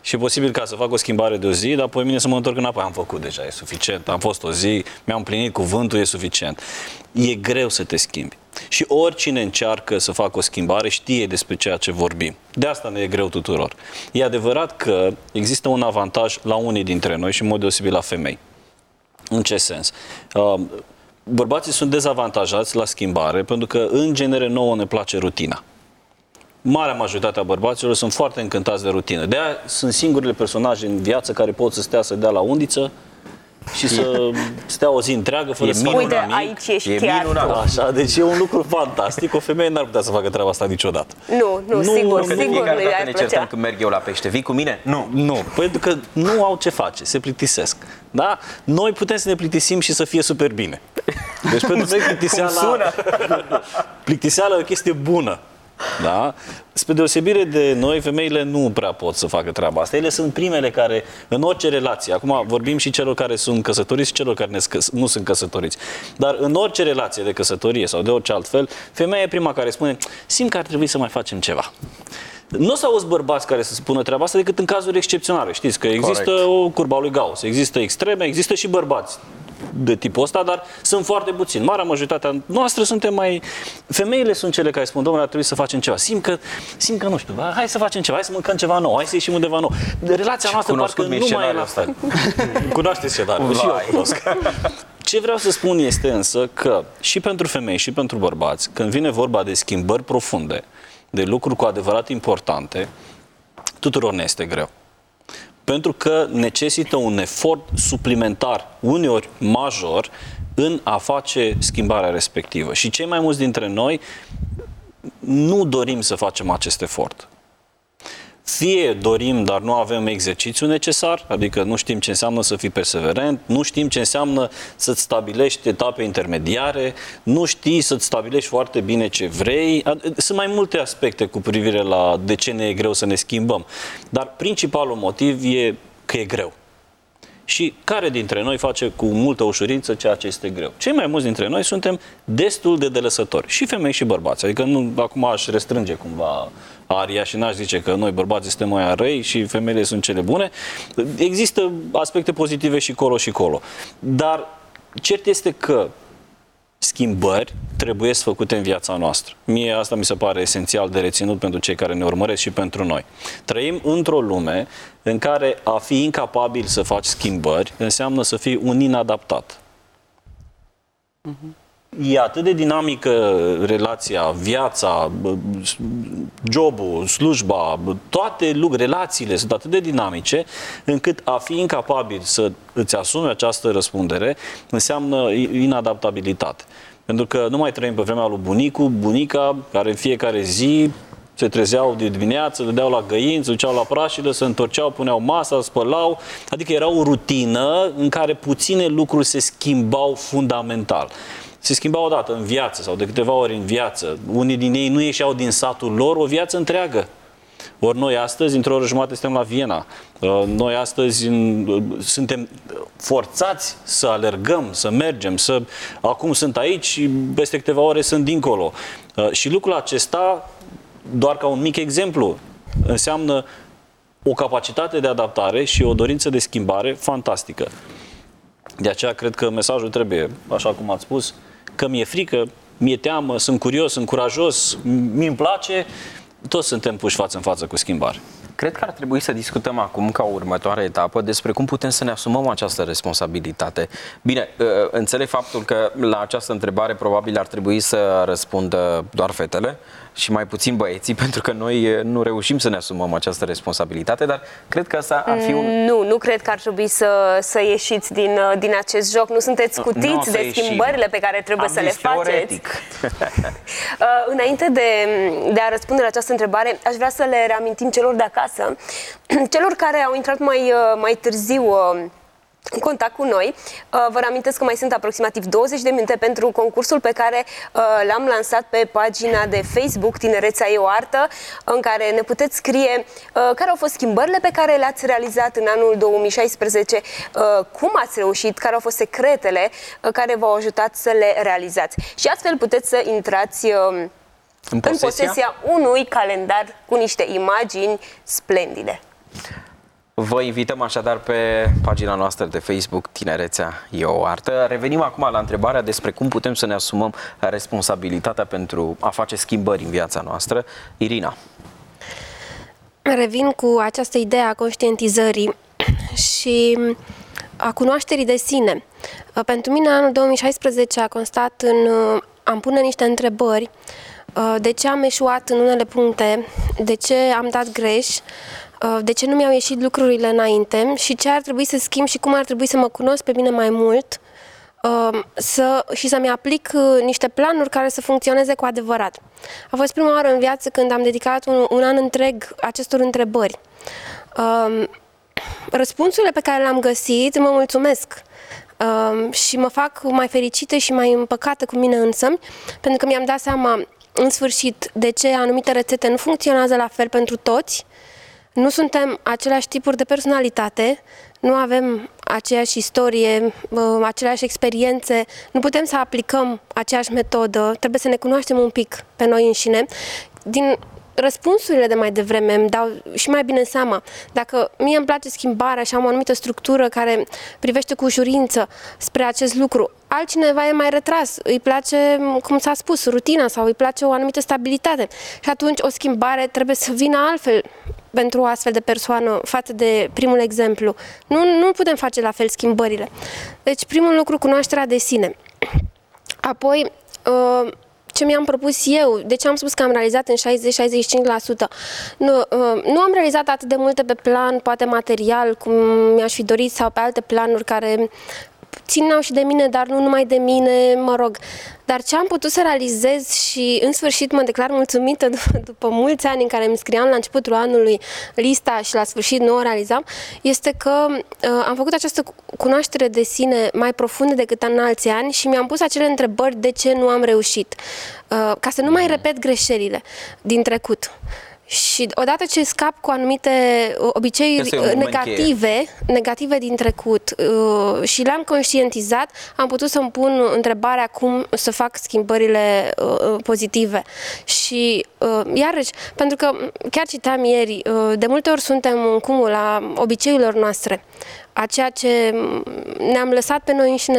Speaker 9: Și e posibil ca să fac o schimbare de o zi, dar pe mine să mă întorc înapoi. Am făcut deja, e suficient. Am fost o zi, mi-am împlinit cuvântul, e suficient. E greu să te schimbi. Și oricine încearcă să facă o schimbare știe despre ceea ce vorbim. De asta ne e greu tuturor. E adevărat că există un avantaj la unii dintre noi și în mod deosebit la femei. În ce sens? Bărbații sunt dezavantajați la schimbare pentru că, în genere, nouă ne place rutina. Marea majoritate a bărbaților sunt foarte încântați de rutină. De-aia sunt singurele personaje în viață care pot să stea să dea la undiță și să stea o zi întreagă fără să facă
Speaker 4: Uite,
Speaker 9: nimic.
Speaker 4: aici ești chiar tu.
Speaker 9: Așa, deci e un lucru fantastic. O femeie n-ar putea să facă treaba asta niciodată.
Speaker 4: Nu, sigur nu
Speaker 5: nu
Speaker 4: i-ar
Speaker 5: ne certăm
Speaker 4: plăcea.
Speaker 5: când merg eu la pește. Vii cu mine? Nu.
Speaker 9: Nu, pentru că nu au ce face, se plictisesc. Da? Noi putem să ne plictisim și să fie super bine. Deci pentru noi plictiseala e o chestie bună. Da? Spre deosebire de noi, femeile nu prea pot să facă treaba asta. Ele sunt primele care, în orice relație, acum vorbim și celor care sunt căsătoriți și celor care nu sunt căsătoriți, dar în orice relație de căsătorie sau de orice altfel, femeia e prima care spune: simt că ar trebui să mai facem ceva. Nu o să auzi bărbați care să spună treaba asta decât în cazuri excepționale. Știți că există o curba lui Gauss, există extreme, există și bărbați de tipul ăsta, dar sunt foarte puțini. Marea majoritatea noastră suntem mai... Femeile sunt cele care spun: domnule, ar trebui să facem ceva. Simt că nu știu, hai să facem ceva, hai să mâncăm ceva nou, hai să ieșim undeva nou. Relația noastră parcă nu mai e la fel. Cunoașteți scenariul, și eu cunosc. Ce vreau să spun este însă că și pentru femei și pentru bărbați, când vine vorba de schimbări profunde, de lucruri cu adevărat importante, tuturor ne este greu. Pentru că necesită un efort suplimentar, uneori major, în a face schimbarea respectivă. Și cei mai mulți dintre noi nu dorim să facem acest efort. Fie dorim, dar nu avem exercițiul necesar, adică nu știm ce înseamnă să fii perseverent, nu știm ce înseamnă să-ți stabilești etape intermediare, nu știi să-ți stabilești foarte bine ce vrei. Sunt mai multe aspecte cu privire la de ce ne e greu să ne schimbăm. Dar principalul motiv e că e greu. Și care dintre noi face cu multă ușurință ceea ce este greu? Cei mai mulți dintre noi suntem destul de delăsători. Și femei și bărbați. Adică nu, acum aș restrânge cumva aria și n-aș zice că noi bărbații suntem mai răi și femeile sunt cele bune. Există aspecte pozitive și colo și colo. Dar cert este că schimbări trebuie să făcute în viața noastră. Mie asta mi se pare esențial de reținut pentru cei care ne urmăresc și pentru noi. Trăim într-o lume în care a fi incapabil să faci schimbări înseamnă să fii un inadaptat. E atât de dinamică relația, viața, jobul, slujba, toate relațiile sunt atât de dinamice încât a fi incapabil să îți asumi această răspundere înseamnă inadaptabilitate. Pentru că nu mai trăim pe vremea lui bunica, care în fiecare zi se trezeau de dimineață, dădeau la găini, se duceau la prașilă, se întorceau, puneau masa, spălau. Adică era o rutină în care puține lucruri se schimbau fundamental. Se schimbau odată în viață sau de câteva ori în viață. Unii din ei nu ieșeau din satul lor o viață întreagă. Ori noi astăzi, într-o oră jumătate, suntem la Viena. Noi astăzi suntem forțați să alergăm, să mergem, acum sunt aici și peste câteva ore sunt dincolo. Și lucrul acesta, doar ca un mic exemplu, înseamnă o capacitate de adaptare și o dorință de schimbare fantastică. De aceea cred că mesajul trebuie, așa cum ați spus, că mi-e frică, mi-e teamă, sunt curios, sunt curajos, mi-mi place, toți suntem puși față în față cu schimbare.
Speaker 5: Cred că ar trebui să discutăm acum, ca următoare etapă, despre cum putem să ne asumăm această responsabilitate. Bine, înțeleg faptul că la această întrebare probabil ar trebui să răspundă doar fetele și mai puțin băieții, pentru că noi nu reușim să ne asumăm această responsabilitate, dar cred că asta ar fi un...
Speaker 4: Nu cred că ar trebui să ieșiți din acest joc. Nu sunteți scutiți de schimbările pe care trebuie să le faceți. Înainte de a răspunde la această întrebare, aș vrea să le reamintim celor de acasă, celor care au intrat mai târziu în contact cu noi. Vă reamintesc că mai sunt aproximativ 20 de minute pentru concursul pe care l-am lansat pe pagina de Facebook Tinerețea e o artă, în care ne puteți scrie care au fost schimbările pe care le-ați realizat în anul 2016, cum ați reușit, care au fost secretele care v-au ajutat să le realizați. Și astfel puteți să intrați în posesia unui calendar cu niște imagini splendide.
Speaker 5: Vă invităm așadar pe pagina noastră de Facebook Tinerețea e o artă. Revenim acum la întrebarea despre cum putem să ne asumăm responsabilitatea pentru a face schimbări în viața noastră. Irina.
Speaker 10: Revin cu această idee a conștientizării și a cunoașterii de sine. Pentru mine anul 2016 a constat în a-mi pune niște întrebări. De ce am eșuat în unele puncte, de ce am dat greș, de ce nu mi-au ieșit lucrurile înainte și ce ar trebui să schimb și cum ar trebui să mă cunosc pe mine mai mult și să-mi aplic niște planuri care să funcționeze cu adevărat. A fost prima oară în viață când am dedicat un an întreg acestor întrebări. Răspunsurile pe care le-am găsit mă mulțumesc și mă fac mai fericită și mai împăcată cu mine însămi, pentru că mi-am dat seama în sfârșit de ce anumite rețete nu funcționează la fel pentru toți. Nu suntem aceleași tipuri de personalitate, nu avem aceeași istorie, aceleași experiențe, nu putem să aplicăm aceeași metodă, trebuie să ne cunoaștem un pic pe noi înșine. Din răspunsurile de mai devreme îmi dau și mai bine seama. Dacă mie îmi place schimbarea și am o anumită structură care privește cu ușurință spre acest lucru, altcineva e mai retras, îi place, cum s-a spus, rutina sau îi place o anumită stabilitate. Și atunci o schimbare trebuie să vină altfel pentru o astfel de persoană față de primul exemplu. Nu putem face la fel schimbările. Deci primul lucru, cunoașterea de sine. Apoi, ce mi-am propus eu, de ce am spus că am realizat în 60-65%. Nu am realizat atât de multe pe plan, poate material, cum mi-aș fi dorit, sau pe alte planuri care țineau și de mine, dar nu numai de mine, mă rog. Dar ce am putut să realizez și în sfârșit mă declar mulțumită după mulți ani în care îmi scriam la începutul anului lista și la sfârșit nu o realizam, este că am făcut această cunoaștere de sine mai profundă decât în alți ani și mi-am pus acele întrebări de ce nu am reușit, ca să nu mai repet greșelile din trecut. Și odată ce scap cu anumite obiceiuri negative din trecut și le-am conștientizat, am putut să-mi pun întrebarea cum să fac schimbările pozitive. Și iarăși, pentru că chiar citeam ieri, de multe ori suntem în cumul a obiceiurilor noastre, a ceea ce ne-am lăsat pe noi înșine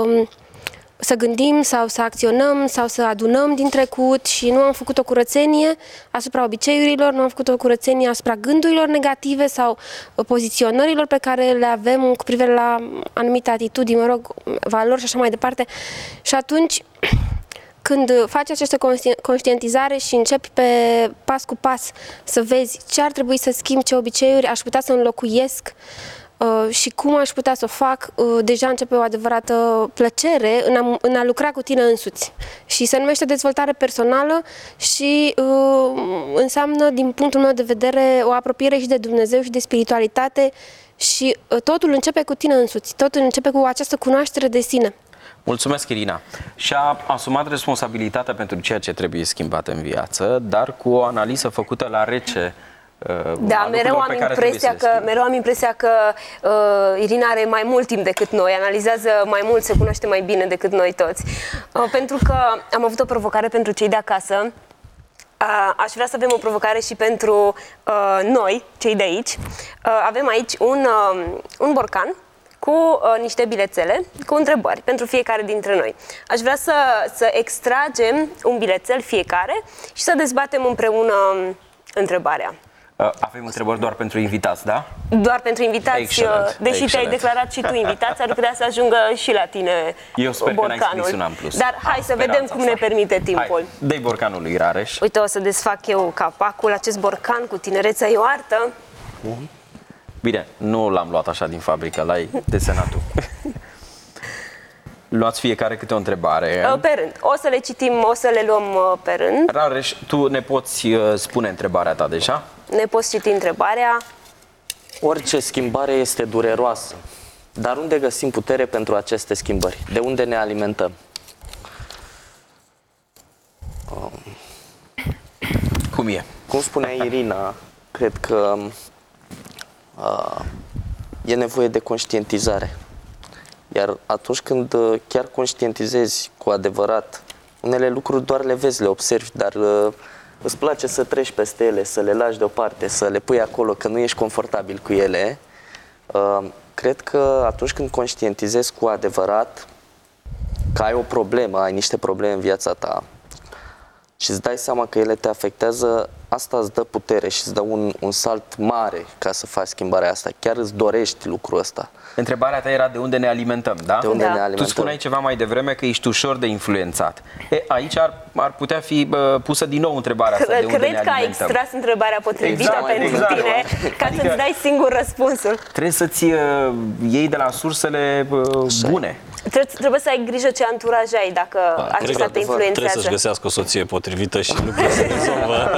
Speaker 10: să gândim sau să acționăm sau să adunăm din trecut și nu am făcut o curățenie asupra obiceiurilor, nu am făcut o curățenie asupra gândurilor negative sau poziționărilor pe care le avem cu privire la anumite atitudini, mă rog, valori și așa mai departe. Și atunci, când faci această conștientizare și începi pe pas cu pas să vezi ce ar trebui să schimb, ce obiceiuri aș putea să înlocuiesc și cum aș putea să o fac, deja începe o adevărată plăcere în a lucra cu tine însuți. Și se numește dezvoltare personală și înseamnă, din punctul meu de vedere, o apropiere și de Dumnezeu și de spiritualitate și totul începe cu tine însuți, totul începe cu această cunoaștere de sine.
Speaker 5: Mulțumesc, Irina. Și-a asumat responsabilitatea pentru ceea ce trebuie schimbat în viață, dar cu o analiză făcută la rece.
Speaker 4: Da, mereu am impresia că Irina are mai mult timp decât noi, analizează mai mult, se cunoaște mai bine decât noi toți. Pentru că am avut o provocare pentru cei de acasă, aș vrea să avem o provocare și pentru noi, cei de aici. Avem aici un borcan cu niște bilețele, cu întrebări pentru fiecare dintre noi. Aș vrea să extragem un bilețel fiecare și să dezbatem împreună întrebarea.
Speaker 5: Avem întrebări doar pentru invitați, da?
Speaker 4: Doar pentru invitați,
Speaker 5: Excelent,
Speaker 4: deși te-ai declarat și tu invitați, ar putea să ajungă și la tine
Speaker 5: Eu sper
Speaker 4: borcanul.
Speaker 5: că n-ai scris un an plus.
Speaker 4: Dar hai să vedem cum ne permite timpul.
Speaker 5: Hai, dă-i borcanul lui Rareș.
Speaker 4: Uite, o să desfac eu capacul, acest borcan cu Tinerețea e o artă.
Speaker 5: Bine, nu l-am luat așa din fabrică, l-ai desenat tu. Luați fiecare câte o întrebare.
Speaker 4: Pe rând. O să le citim, o să le luăm pe rând.
Speaker 5: Rareș, tu ne poți spune întrebarea ta deja?
Speaker 4: Ne poți citi întrebarea.
Speaker 8: Orice schimbare este dureroasă, dar unde găsim putere pentru aceste schimbări? De unde ne alimentăm?
Speaker 5: Cum e?
Speaker 8: Cum spunea Irina, cred că e nevoie de conștientizare. Iar atunci când chiar conștientizezi cu adevărat, unele lucruri doar le vezi, le observi, dar îți place să treci peste ele, să le lași deoparte, să le pui acolo că nu ești confortabil cu ele, cred că atunci când conștientizezi cu adevărat că ai o problemă, ai niște probleme în viața ta și îți dai seama că ele te afectează, asta îți dă putere și îți dă un salt mare ca să faci schimbarea asta. Chiar îți dorești lucrul ăsta.
Speaker 5: Întrebarea ta era de unde ne alimentăm, da?
Speaker 8: De unde ne alimentăm.
Speaker 5: Tu spuneai ceva mai devreme că ești ușor de influențat. Aici ar putea fi pusă din nou întrebarea asta, de unde ne alimentăm.
Speaker 4: Cred că ai extras întrebarea potrivită pentru tine, ca
Speaker 5: adică
Speaker 4: să-ți dai singur răspunsul.
Speaker 5: Trebuie să-ți iei de la sursele bune.
Speaker 4: Trebuie să ai grijă ce anturaj ai dacă acesta te influențează.
Speaker 9: Trebuie să-și găsească o soție potrivită și lucrurile se rezolvă.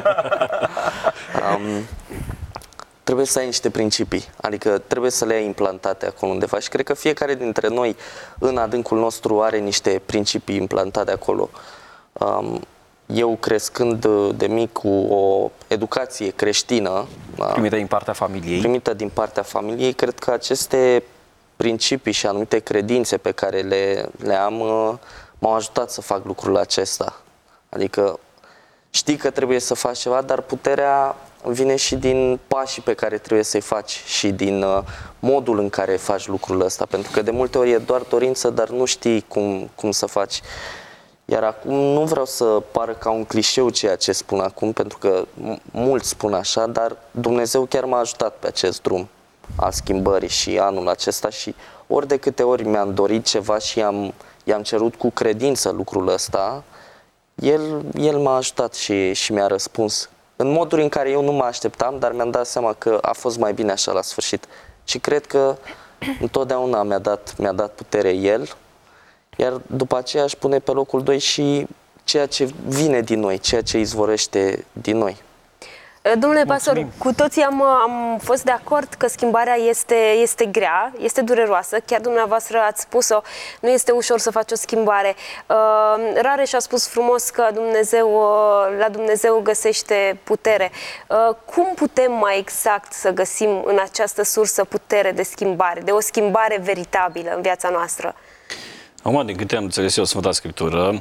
Speaker 8: Trebuie să ai niște principii, adică trebuie să le ai implantate acolo undeva și cred că fiecare dintre noi în adâncul nostru are niște principii implantate acolo. Eu crescând de mic cu o educație creștină
Speaker 5: primită din partea familiei, cred că aceste principii și anumite credințe pe care le am m-au ajutat să fac lucrul acesta. Adică știi că trebuie să faci ceva, dar puterea vine și din pașii pe care trebuie să-i faci și din modul în care faci lucrul ăsta. Pentru că de multe ori e doar dorință, dar nu știi cum să faci. Iar acum nu vreau să pară ca un clișeu ceea ce spun acum, pentru că mulți spun așa, dar Dumnezeu chiar m-a ajutat pe acest drum al schimbării și anul acesta și ori de câte ori mi-am dorit ceva și i-am cerut cu credință lucrul ăsta, El m-a ajutat și mi-a răspuns în moduri în care eu nu mă așteptam, dar mi-am dat seama că a fost mai bine așa la sfârșit. Și cred că întotdeauna mi-a dat putere El, iar după aceea aș pune pe locul 2 și ceea ce vine din noi, ceea ce izvorăște din noi.
Speaker 4: Domnule pastor, cu toții am fost de acord că schimbarea este grea, este dureroasă, chiar dumneavoastră ați spus-o, nu este ușor să faci o schimbare. Rareș a spus frumos că la Dumnezeu găsește putere. Cum putem mai exact să găsim în această sursă putere de schimbare, de o schimbare veritabilă în viața noastră?
Speaker 9: Acum, din câte am înțeles eu Sfânta Scriptură,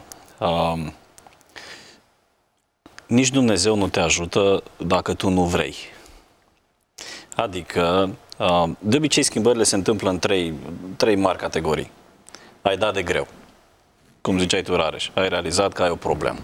Speaker 9: nici Dumnezeu nu te ajută dacă tu nu vrei. Adică, de obicei schimbările se întâmplă în trei mari categorii. Ai dat de greu. Cum ziceai tu, Rareș, ai realizat că ai o problemă.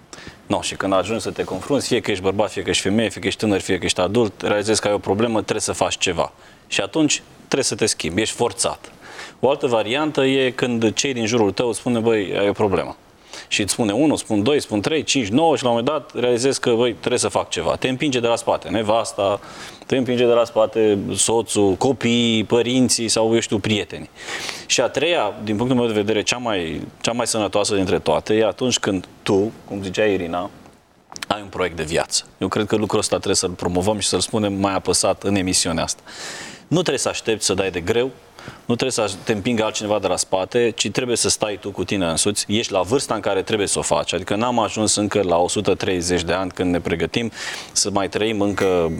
Speaker 9: Și când ajungi să te confrunți, fie că ești bărbat, fie că ești femeie, fie că ești tânăr, fie că ești adult, realizezi că ai o problemă, trebuie să faci ceva. Și atunci trebuie să te schimbi, ești forțat. O altă variantă e când cei din jurul tău spune, băi, ai o problemă. Și îți spune 1, spun 2, spun 3, 5, 9 și la un moment dat realizezi că, băi, trebuie să fac ceva. Te împinge de la spate nevasta, te împinge de la spate soțul, copiii, părinții sau, eu știu, prietenii. Și a treia, din punctul meu de vedere, cea mai sănătoasă dintre toate, e atunci când tu, cum zicea Irina, ai un proiect de viață. Eu cred că lucrul ăsta trebuie să-l promovăm și să-l spunem mai apăsat în emisiunea asta. Nu trebuie să aștepți să dai de greu, nu trebuie să te împingă altcineva de la spate, ci trebuie să stai tu cu tine însuți. Ești la vârsta în care trebuie să o faci. Adică n-am ajuns încă la 130 de ani când ne pregătim să mai trăim încă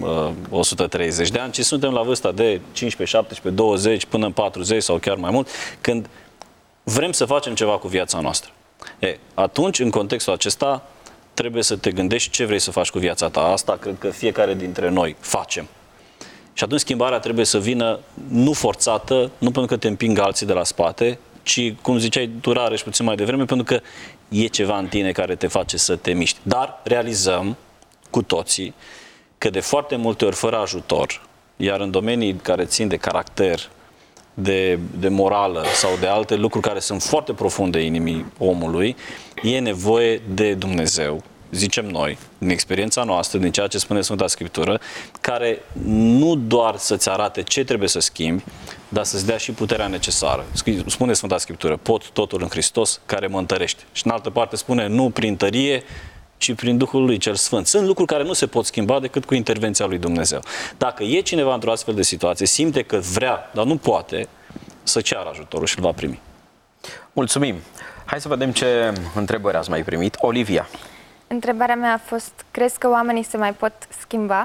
Speaker 9: 130 de ani, ci suntem la vârsta de 15, 17, 20 până în 40 sau chiar mai mult, când vrem să facem ceva cu viața noastră. Atunci, în contextul acesta, trebuie să te gândești ce vrei să faci cu viața ta. Asta cred că fiecare dintre noi facem. Și atunci schimbarea trebuie să vină nu forțată, nu pentru că te împing alții de la spate, ci, cum ziceai tu, Rareș, puțin mai devreme, pentru că e ceva în tine care te face să te miști. Dar realizăm cu toții că de foarte multe ori fără ajutor, iar în domenii care țin de caracter, de morală sau de alte lucruri care sunt foarte profunde inimii omului, e nevoie de Dumnezeu, zicem noi, din experiența noastră, din ceea ce spune Sfânta Scriptură, care nu doar să-ți arate ce trebuie să schimbi, dar să-ți dea și puterea necesară. Spune Sfânta Scriptură, pot totul în Hristos care mă întărește. Și în altă parte spune, nu prin tărie, ci prin Duhul lui cel Sfânt. Sunt lucruri care nu se pot schimba decât cu intervenția lui Dumnezeu. Dacă e cineva într-o astfel de situație, simte că vrea, dar nu poate, să ceară ajutorul și îl va primi.
Speaker 5: Mulțumim! Hai să vedem ce întrebări ați mai primit. Olivia.
Speaker 6: Întrebarea mea a fost, crezi că oamenii se mai pot schimba?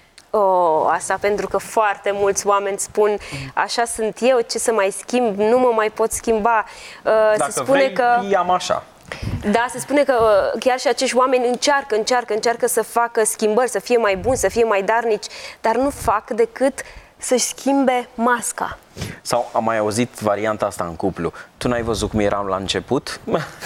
Speaker 4: Asta pentru că foarte mulți oameni spun, așa sunt eu, ce să mai schimb, nu mă mai pot schimba.
Speaker 5: Dacă se spune vrei, că i-am așa.
Speaker 4: Da, se spune că chiar și acești oameni încearcă să facă schimbări, să fie mai buni, să fie mai darnici, dar nu fac decât să-și schimbe masca.
Speaker 5: Sau am mai auzit varianta asta în cuplu. Tu n-ai văzut cum eram la început?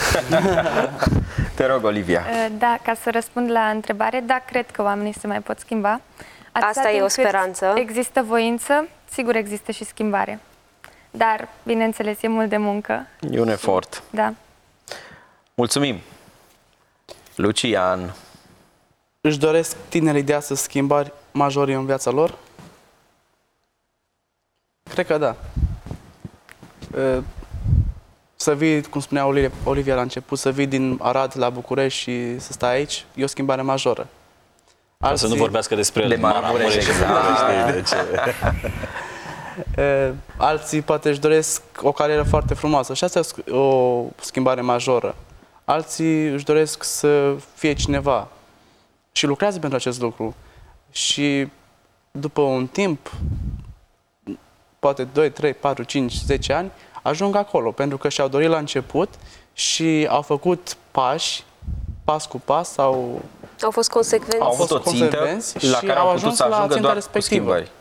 Speaker 5: Te rog, Olivia.
Speaker 6: Da, ca să răspund la întrebare, da, cred că oamenii se mai pot schimba.
Speaker 4: Asta e o speranță.
Speaker 6: Există voință, sigur există și schimbare. Dar, bineînțeles, e mult de muncă.
Speaker 5: E un efort.
Speaker 6: Da.
Speaker 5: Mulțumim. Lucian.
Speaker 7: Își doresc tinerii de astăzi schimbări majore în viața lor? Cred că da. Să vii, cum spunea Olivia la început, să vii din Arad la București și să stai aici, e o schimbare majoră.
Speaker 9: Ca să nu vorbească despre el.
Speaker 5: Maramureș,
Speaker 7: alții poate își doresc o carieră foarte frumoasă și asta e o schimbare majoră. Alții își doresc să fie cineva și lucrează pentru acest lucru. Și după un timp, poate 2, 3, 4, 5, 10 ani, ajung acolo, pentru că și-au dorit la început și au făcut pași, pas cu pas, au
Speaker 4: fost consecvenți.
Speaker 5: Au avut o țintă la care au putut să ajungă doar cu schimbări.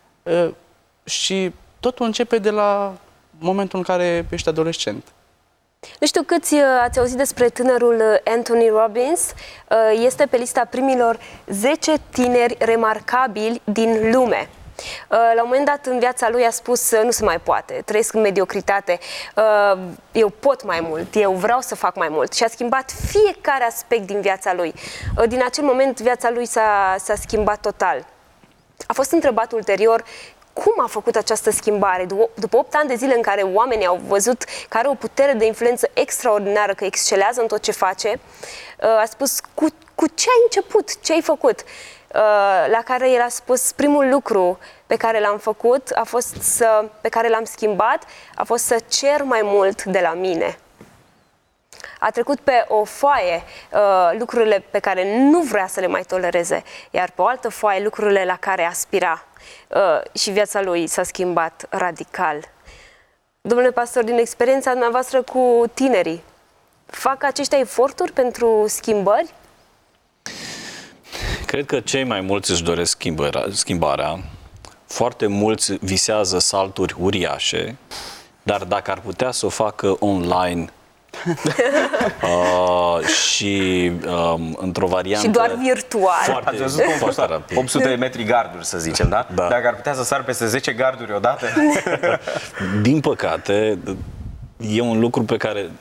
Speaker 7: Și totul începe de la momentul în care ești adolescent.
Speaker 4: Nu știu câți ați auzit despre tânărul Anthony Robbins. Este pe lista primilor 10 tineri remarcabili din lume. La un moment dat în viața lui a spus nu se mai poate, trăiesc în mediocritate, eu pot mai mult, eu vreau să fac mai mult și a schimbat fiecare aspect din viața lui. Din acel moment viața lui s-a schimbat total. A fost întrebat ulterior cum a făcut această schimbare. După 8 ani de zile în care oamenii au văzut că are o putere de influență extraordinară, că excelează în tot ce face, a spus cu ce ai început, ce ai făcut? La care el a spus primul lucru pe care l-am făcut, pe care l-am schimbat, a fost să cer mai mult de la mine. A trecut pe o foaie lucrurile pe care nu vrea să le mai tolereze, iar pe o altă foaie lucrurile la care aspira. Și viața lui s-a schimbat radical. Domnule pastor, din experiența dumneavoastră cu tinerii, fac aceștia eforturi pentru schimbări?
Speaker 9: Cred că cei mai mulți își doresc schimbarea. Foarte mulți visează salturi uriașe, dar dacă ar putea să o facă online și într-o variantă...
Speaker 4: Și doar virtual.
Speaker 9: Foarte,
Speaker 5: ați văzut cum costă 800 de metri garduri, să zicem, da?
Speaker 9: Da.
Speaker 5: Dacă ar putea să sar peste 10 garduri odată...
Speaker 9: Din păcate, e un lucru pe care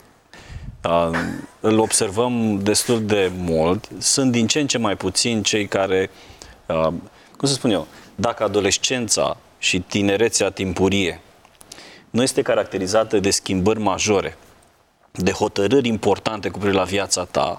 Speaker 9: îl observăm destul de mult. Sunt din ce în ce mai puțini cei care, cum să spun eu, dacă adolescența și tinerețea timpurie nu este caracterizată de schimbări majore, de hotărâri importante cu privire la viața ta,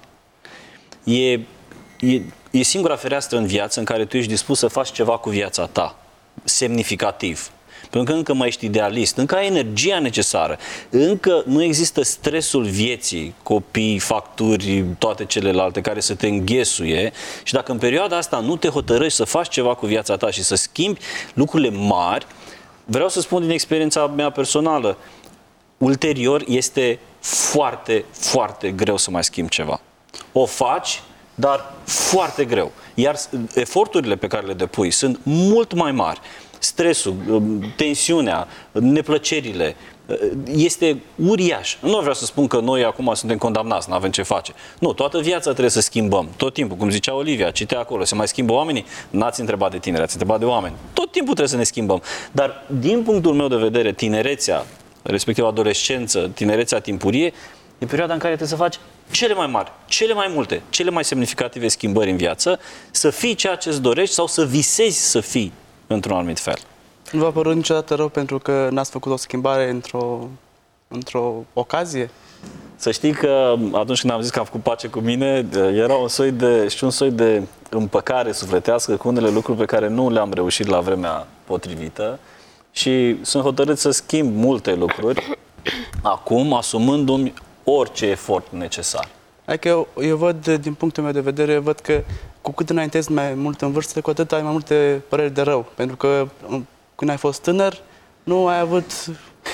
Speaker 9: e singura fereastră în viață în care tu ești dispus să faci ceva cu viața ta, semnificativ. Pentru că încă mai ești idealist, încă ai energia necesară, încă nu există stresul vieții, copii, facturi, toate celelalte care să te înghesuie și dacă în perioada asta nu te hotărăști să faci ceva cu viața ta și să schimbi lucrurile mari, vreau să spun din experiența mea personală, ulterior este foarte, foarte greu să mai schimbi ceva. O faci, dar foarte greu. Iar eforturile pe care le depui sunt mult mai mari. Stresul, tensiunea, neplăcerile, este uriaș. Nu vreau să spun că noi acum suntem condamnați, nu avem ce face. Nu, toată viața trebuie să schimbăm. Tot timpul, cum zicea Olivia, citea acolo, se mai schimbă oamenii? N-ați întrebat de tineri, ați întrebat de oameni. Tot timpul trebuie să ne schimbăm. Dar, din punctul meu de vedere, tinerețea, respectiv adolescență, tinerețea timpurie, e perioada în care trebuie să faci cele mai mari, cele mai multe, cele mai semnificative schimbări în viață, să fii ceea ce îți dorești sau să visezi să fii într-un anumit fel.
Speaker 7: Nu v-a părut niciodată rău pentru că n-ați făcut o schimbare într-o ocazie?
Speaker 9: Să știi că atunci când am zis că am făcut pace cu mine, era un soi de împăcare sufletească cu unele lucruri pe care nu le-am reușit la vremea potrivită și sunt hotărât să schimb multe lucruri acum, asumându-mi orice efort necesar.
Speaker 7: Adică eu văd, din punctul meu de vedere, văd că cu cât înaintezi mai mult în vârstă, cu atât ai mai multe păreri de rău. Pentru că când ai fost tânăr, nu ai avut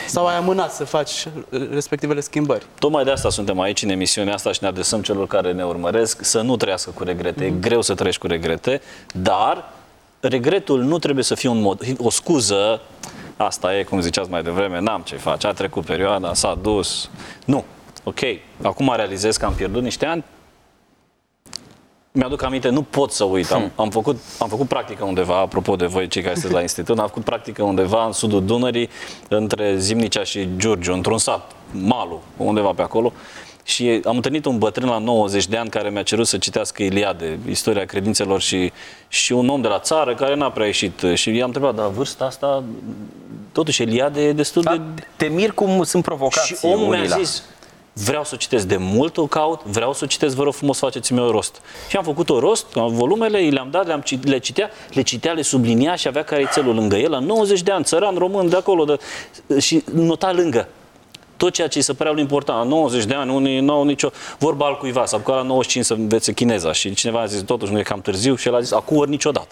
Speaker 7: sau ai amânat să faci respectivele schimbări.
Speaker 9: Tocmai de asta suntem aici în emisiunea asta și ne adresăm celor care ne urmăresc să nu trăiască cu regrete. E greu să trăiești cu regrete, dar regretul nu trebuie să fie o scuză. Asta e, cum ziceați mai devreme, n-am ce face, a trecut perioada, s-a dus. Nu. Ok, acum realizez că am pierdut niște ani. Mi-aduc aminte, nu pot să uit. Am făcut practică undeva, apropo de voi cei care sunteți la institut, am făcut practică undeva în sudul Dunării, între Zimnicea și Giurgiu, într-un sat, Malu, undeva pe acolo. Și am întâlnit un bătrân la 90 de ani care mi-a cerut să citească Iliade, istoria credințelor și un om de la țară care n-a prea ieșit. Și i-am întrebat, dar vârsta asta, totuși Iliade e destul de...
Speaker 5: Te mir cum sunt provocați.
Speaker 9: Și omul mi-a zis, vreau să o citesc, de mult o caut, vreau să o citesc, vă rog frumos, faceți-mi o rost. Și am făcut-o rost, volumele, le-am dat, le citea, le sublinia și avea carițelul lângă el, la 90 de ani, țăran român de acolo, și nota lângă tot ceea ce îi se părea lui important. La 90 de ani, unii nu au nicio vorba altcuiva, s-a apucat la 95 să învețe chineza și cineva a zis, totuși nu e cam târziu, și el a zis, acum ori niciodată.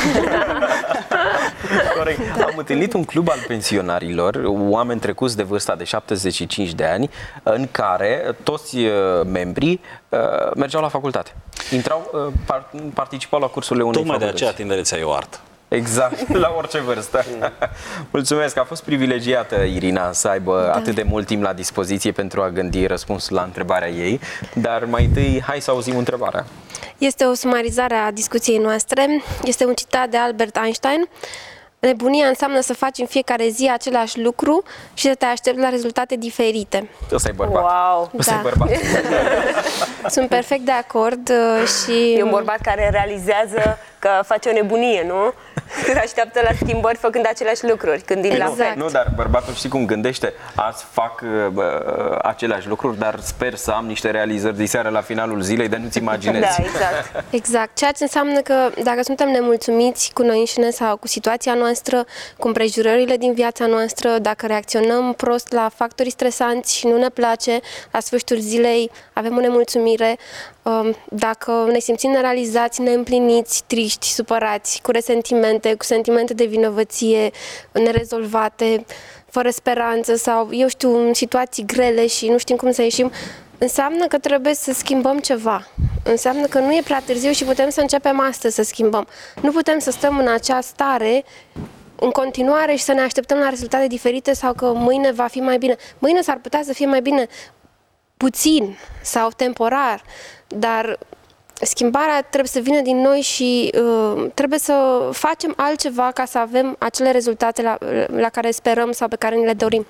Speaker 5: Corect. Da. Am întâlnit un club al pensionarilor, oameni trecuți de vârsta de 75 de ani, în care toți membrii mergeau la facultate. Participau la cursurile unei
Speaker 9: facultăți.
Speaker 5: Tocmai
Speaker 9: de aceea tinerețea e o artă.
Speaker 5: Exact, la orice vârstă. Mulțumesc, a fost privilegiată Irina să aibă atât de mult timp la dispoziție pentru a gândi răspunsul la întrebarea ei, dar mai întâi hai să auzim întrebarea.
Speaker 10: Este o sumarizare a discuției noastre, este un citat de Albert Einstein. Nebunia înseamnă să faci în fiecare zi același lucru și să te aștepți la rezultate diferite.
Speaker 5: Ăsta e bărbat.
Speaker 4: Wow!
Speaker 5: Ăsta e bărbat.
Speaker 10: Sunt perfect de acord și...
Speaker 4: E un bărbat care realizează că face o nebunie, nu? Că așteaptă la schimbări făcând aceleași lucruri, gândind la fel.
Speaker 5: Nu, dar bărbatul știi cum gândește? Azi fac aceleași lucruri, dar sper să am niște realizări de seară la finalul zilei, de nu-ți imaginezi.
Speaker 4: Da, exact.
Speaker 10: Exact. Ceea ce înseamnă că dacă suntem nemulțumiți cu noi înșine sau cu situația noastră, cu împrejurările din viața noastră, dacă reacționăm prost la factorii stresanți și nu ne place, la sfârșitul zilei avem o nemulțumire, dacă ne simțim nerealizați, neîmpliniți, triști, supărați, cu resentimente, cu sentimente de vinovăție nerezolvate, fără speranță sau, eu știu, în situații grele și nu știm cum să ieșim, înseamnă că trebuie să schimbăm ceva. Înseamnă că nu e prea târziu și putem să începem astăzi să schimbăm. Nu putem să stăm în acea stare în continuare și să ne așteptăm la rezultate diferite sau că mâine va fi mai bine. Mâine s-ar putea să fie mai bine puțin sau temporar, dar schimbarea trebuie să vină din noi și trebuie să facem altceva ca să avem acele rezultate la care sperăm sau pe care ni le dorim.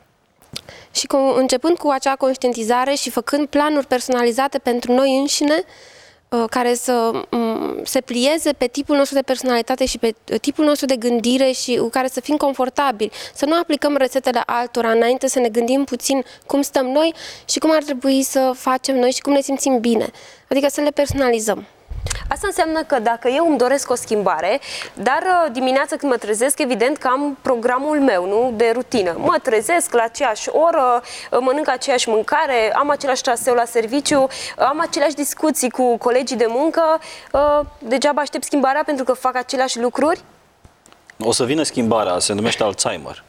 Speaker 10: Și începând cu acea conștientizare și făcând planuri personalizate pentru noi înșine, care să se plieze pe tipul nostru de personalitate și pe tipul nostru de gândire și cu care să fim confortabili. Să nu aplicăm rețetele altora înainte să ne gândim puțin cum stăm noi și cum ar trebui să facem noi și cum ne simțim bine. Adică să le personalizăm.
Speaker 4: Asta înseamnă că dacă eu îmi doresc o schimbare, dar dimineața când mă trezesc, evident că am programul meu, nu, de rutină. Mă trezesc la aceeași oră, mănânc aceeași mâncare, am același traseu la serviciu, am aceleași discuții cu colegii de muncă, degeaba aștept schimbarea pentru că fac aceleași lucruri?
Speaker 9: O să vină schimbarea, se numește Alzheimer.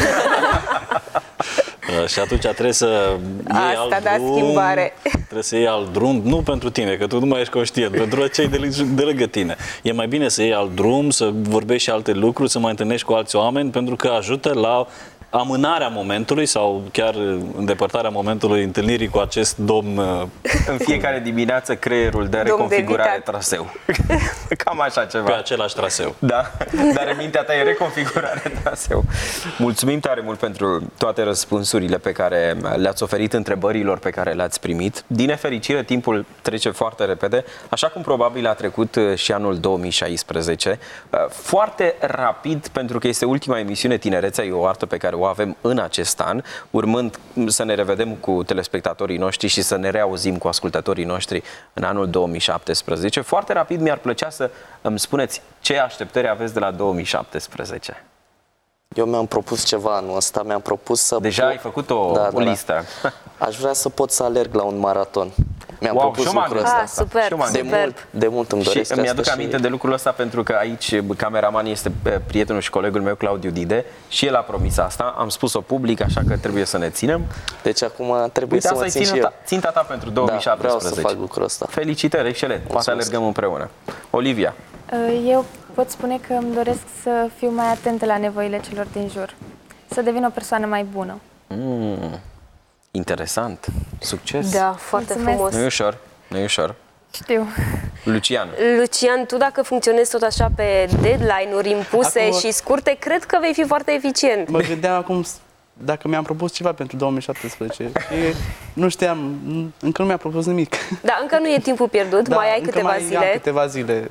Speaker 9: Și atunci trebuie să iei alt drum,
Speaker 4: schimbare.
Speaker 9: Trebuie să iei alt drum, nu pentru tine, că tu nu mai ești conștient, pentru cei de lângă tine. E mai bine să iei alt drum, să vorbești și alte lucruri, să mai întâlnești cu alți oameni, pentru că ajută la amânarea momentului sau chiar îndepărtarea momentului întâlnirii cu acest domn.
Speaker 5: În fiecare dimineață creierul dă reconfigurare traseu. Cam așa ceva.
Speaker 9: Pe același traseu.
Speaker 5: Da, dar în mintea ta e reconfigurare traseu. Mulțumim tare mult pentru toate răspunsurile pe care le-ați oferit întrebărilor pe care le-ați primit. Din nefericire, timpul trece foarte repede, așa cum probabil a trecut și anul 2016. Foarte rapid, pentru că este ultima emisiune Tinerețea e o artă pe care o avem în acest an, urmând să ne revedem cu telespectatorii noștri și să ne reauzim cu ascultătorii noștri în anul 2017. Foarte rapid mi-ar plăcea să îmi spuneți ce așteptări aveți de la 2017.
Speaker 8: Eu mi-am propus ceva anul ăsta, mi-am propus să...
Speaker 5: Deja ai făcut o listă.
Speaker 8: Aș vrea să pot să alerg la un maraton. Mi-am propus lucrul ăsta. De mult îmi doresc
Speaker 5: și mi-aduc aminte de lucrul ăsta pentru că aici cameraman este prietenul și colegul meu, Claudiu Dide, și el a promis asta. Am spus-o public, așa că trebuie să ne ținem.
Speaker 8: Deci acum trebuie să mă țin și eu.
Speaker 5: Ținta ta pentru 2017.
Speaker 8: Da, vreau să fac lucrul ăsta.
Speaker 5: Felicitări, excelent. Poate alergăm împreună. Olivia.
Speaker 6: Eu pot spune că îmi doresc să fiu mai atentă la nevoile celor din jur. Să devin o persoană mai bună.
Speaker 5: Interesant. Succes.
Speaker 4: Da, foarte frumos.
Speaker 5: Nu e ușor. Nu e ușor.
Speaker 6: Știu.
Speaker 4: Lucian, tu dacă funcționezi tot așa pe deadline-uri impuse și scurte, cred că vei fi foarte eficient.
Speaker 7: Mă gândeam acum dacă mi-am propus ceva pentru 2017. Nu știam, încă nu mi-am propus nimic.
Speaker 4: Da, încă nu e timpul pierdut, mai ai câteva zile.
Speaker 7: Am câteva zile.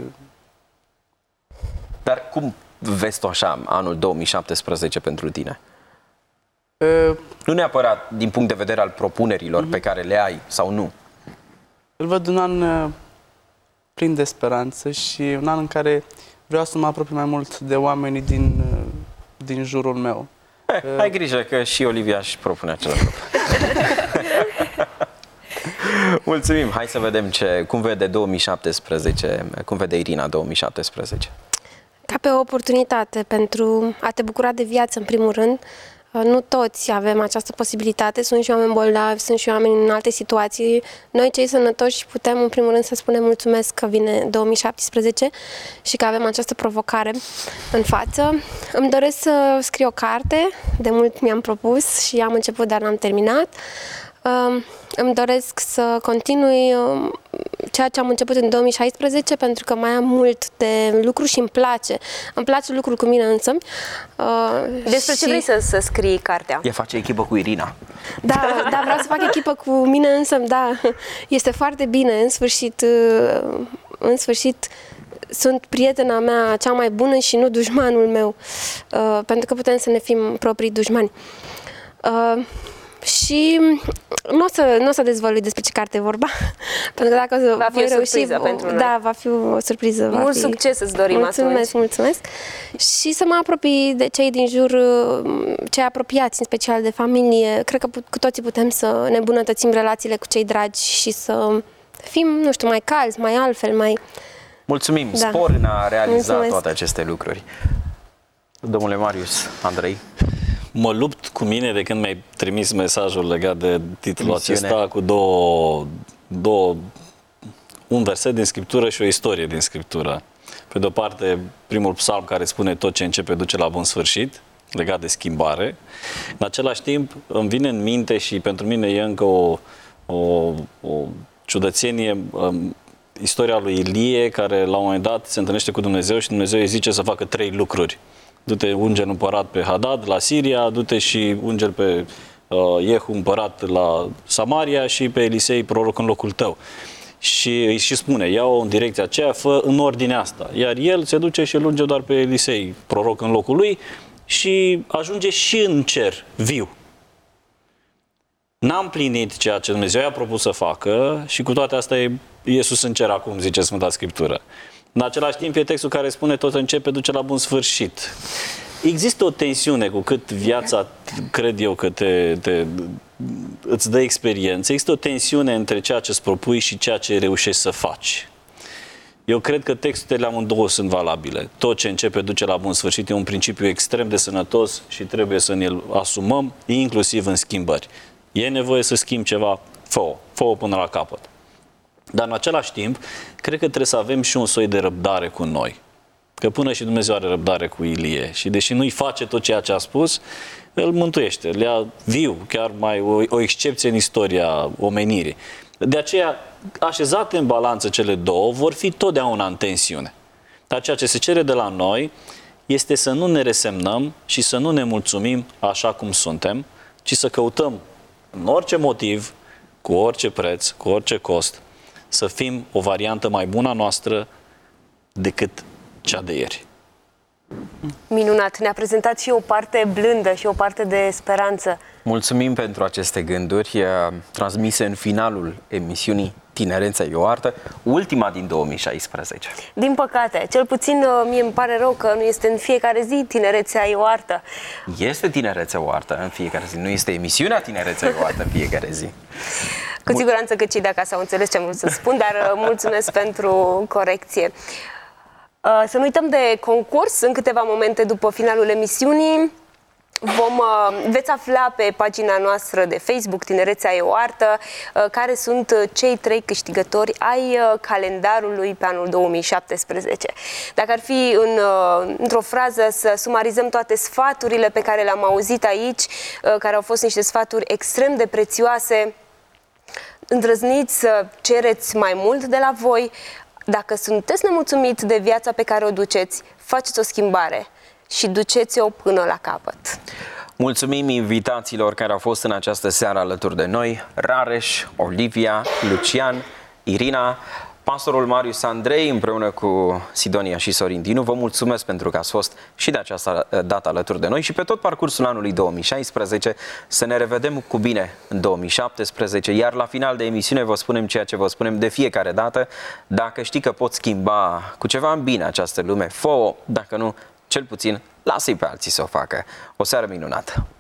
Speaker 5: Dar cum vezi tu așa anul 2017 pentru tine? Nu neapărat din punct de vedere al propunerilor pe care le ai sau nu.
Speaker 7: Îl văd un an plin de speranță și un an în care vreau să mă apropii mai mult de oamenii din jurul meu.
Speaker 5: Ai grijă că și Olivia își propune același lucru. Mulțumim! Hai să vedem cum vede 2017, cum vede Irina 2017.
Speaker 10: Ca pe o oportunitate pentru a te bucura de viață, în primul rând. Nu toți avem această posibilitate, sunt și oameni bolnavi, sunt și oameni în alte situații. Noi, cei sănătoși, putem, în primul rând, să spunem mulțumesc că vine 2017 și că avem această provocare în față. Îmi doresc să scriu o carte, de mult mi-am propus și am început, dar n-am terminat. Îmi doresc să continui ceea ce am început în 2016, pentru că mai am mult de lucru și îmi place. Îmi place lucrul cu mine însă.
Speaker 4: Despre ce vrei să scrii cartea?
Speaker 5: Ea face echipă cu Irina.
Speaker 10: Da, vreau să fac echipă cu mine însă, da. Este foarte bine, în sfârșit sunt prietena mea cea mai bună și nu dușmanul meu, pentru că putem să ne fim proprii dușmani. Și nu o să dezvălui despre ce carte e vorba, pentru că dacă
Speaker 4: va fi o surpriză pentru noi.
Speaker 10: Da, va fi o surpriză.
Speaker 4: Mult succes îți dorim atunci.
Speaker 10: Mulțumesc. Și să mă apropii de cei din jur, cei apropiați, în special de familie. Cred că cu toții putem să ne îmbunătățim relațiile cu cei dragi și să fim, nu știu, mai calzi, mai altfel, mai...
Speaker 5: Mulțumim! Da. Spor în a realiza toate aceste lucruri. Domnule Marius, Andrei.
Speaker 9: Mă lupt cu mine de când mi-ai trimis mesajul legat de titlul acesta cu un verset din Scriptură și o istorie din Scriptură. Pe de-o parte, primul psalm care spune tot ce începe duce la bun sfârșit, legat de schimbare. În același timp, îmi vine în minte și pentru mine e încă o ciudățenie istoria lui Ilie, care la un moment dat se întâlnește cu Dumnezeu și Dumnezeu îi zice să facă 3 lucruri. Du-te unge-l împărat pe Hadad la Siria, du-te și unge-l pe Iehu împărat la Samaria și pe Elisei proroc în locul tău. Și îi și spune, ia-o în direcția aceea, fă în ordinea asta. Iar el se duce și îl unge doar pe Elisei proroc în locul lui și ajunge și în cer, viu. N-a împlinit ceea ce Dumnezeu i-a propus să facă și cu toate astea e Iisus în cer acum, zice Sfânta Scriptură. În același timp e textul care spune tot începe, duce la bun sfârșit. Există o tensiune cu cât viața, cred eu, că îți dă experiență. Există o tensiune între ceea ce îți propui și ceea ce reușești să faci. Eu cred că textele amândouă sunt valabile. Tot ce începe duce la bun sfârșit e un principiu extrem de sănătos și trebuie să ne-l asumăm, inclusiv în schimbări. E nevoie să schimbi ceva? Fă-o până la capăt. Dar în același timp, cred că trebuie să avem și un soi de răbdare cu noi. Că până și Dumnezeu are răbdare cu Ilie și deși nu-i face tot ceea ce a spus, îl mântuiește, le ia viu, chiar mai o excepție în istoria omenirii. De aceea, așezate în balanță cele două, vor fi totdeauna în tensiune. Dar ceea ce se cere de la noi este să nu ne resemnăm și să nu ne mulțumim așa cum suntem, ci să căutăm în orice motiv, cu orice preț, cu orice cost, să fim o variantă mai bună a noastră decât cea de ieri.
Speaker 4: Minunat! Ne-a prezentat și o parte blândă și o parte de speranță.
Speaker 5: Mulțumim pentru aceste gânduri transmise în finalul emisiunii Tinereța e o artă, ultima din 2016.
Speaker 4: Din păcate, cel puțin mie îmi pare rău că nu este în fiecare zi Tinereța e o artă.
Speaker 5: Este Tinereța o artă în fiecare zi, nu este emisiunea Tinereța e o artă în fiecare zi.
Speaker 4: Cu siguranță că cei de acasă au înțeles ce am vrut să spun, dar mulțumesc pentru corecție. Să nu uităm de concurs. În câteva momente după finalul emisiunii veți afla pe pagina noastră de Facebook, Tinerețea e o artă, care sunt cei 3 câștigători ai calendarului pe anul 2017. Dacă ar fi într-o frază să sumarizăm toate sfaturile pe care le-am auzit aici, care au fost niște sfaturi extrem de prețioase, îndrăzniți să cereți mai mult de la voi. Dacă sunteți nemulțumiți de viața pe care o duceți, faceți o schimbare și duceți-o până la capăt.
Speaker 5: Mulțumim invitațiilor care au fost în această seară alături de noi: Rareș, Olivia, Lucian, Irina, pastorul Marius Andrei împreună cu Sidonia și Sorin Dinu. Vă mulțumesc pentru că ați fost și de această dată alături de noi și pe tot parcursul anului 2016. Să ne revedem cu bine în 2017, iar la final de emisiune vă spunem ceea ce vă spunem de fiecare dată: dacă știi că poți schimba cu ceva în bine această lume, fă-o; dacă nu, cel puțin lasă-i pe alții să o facă. O seară minunată!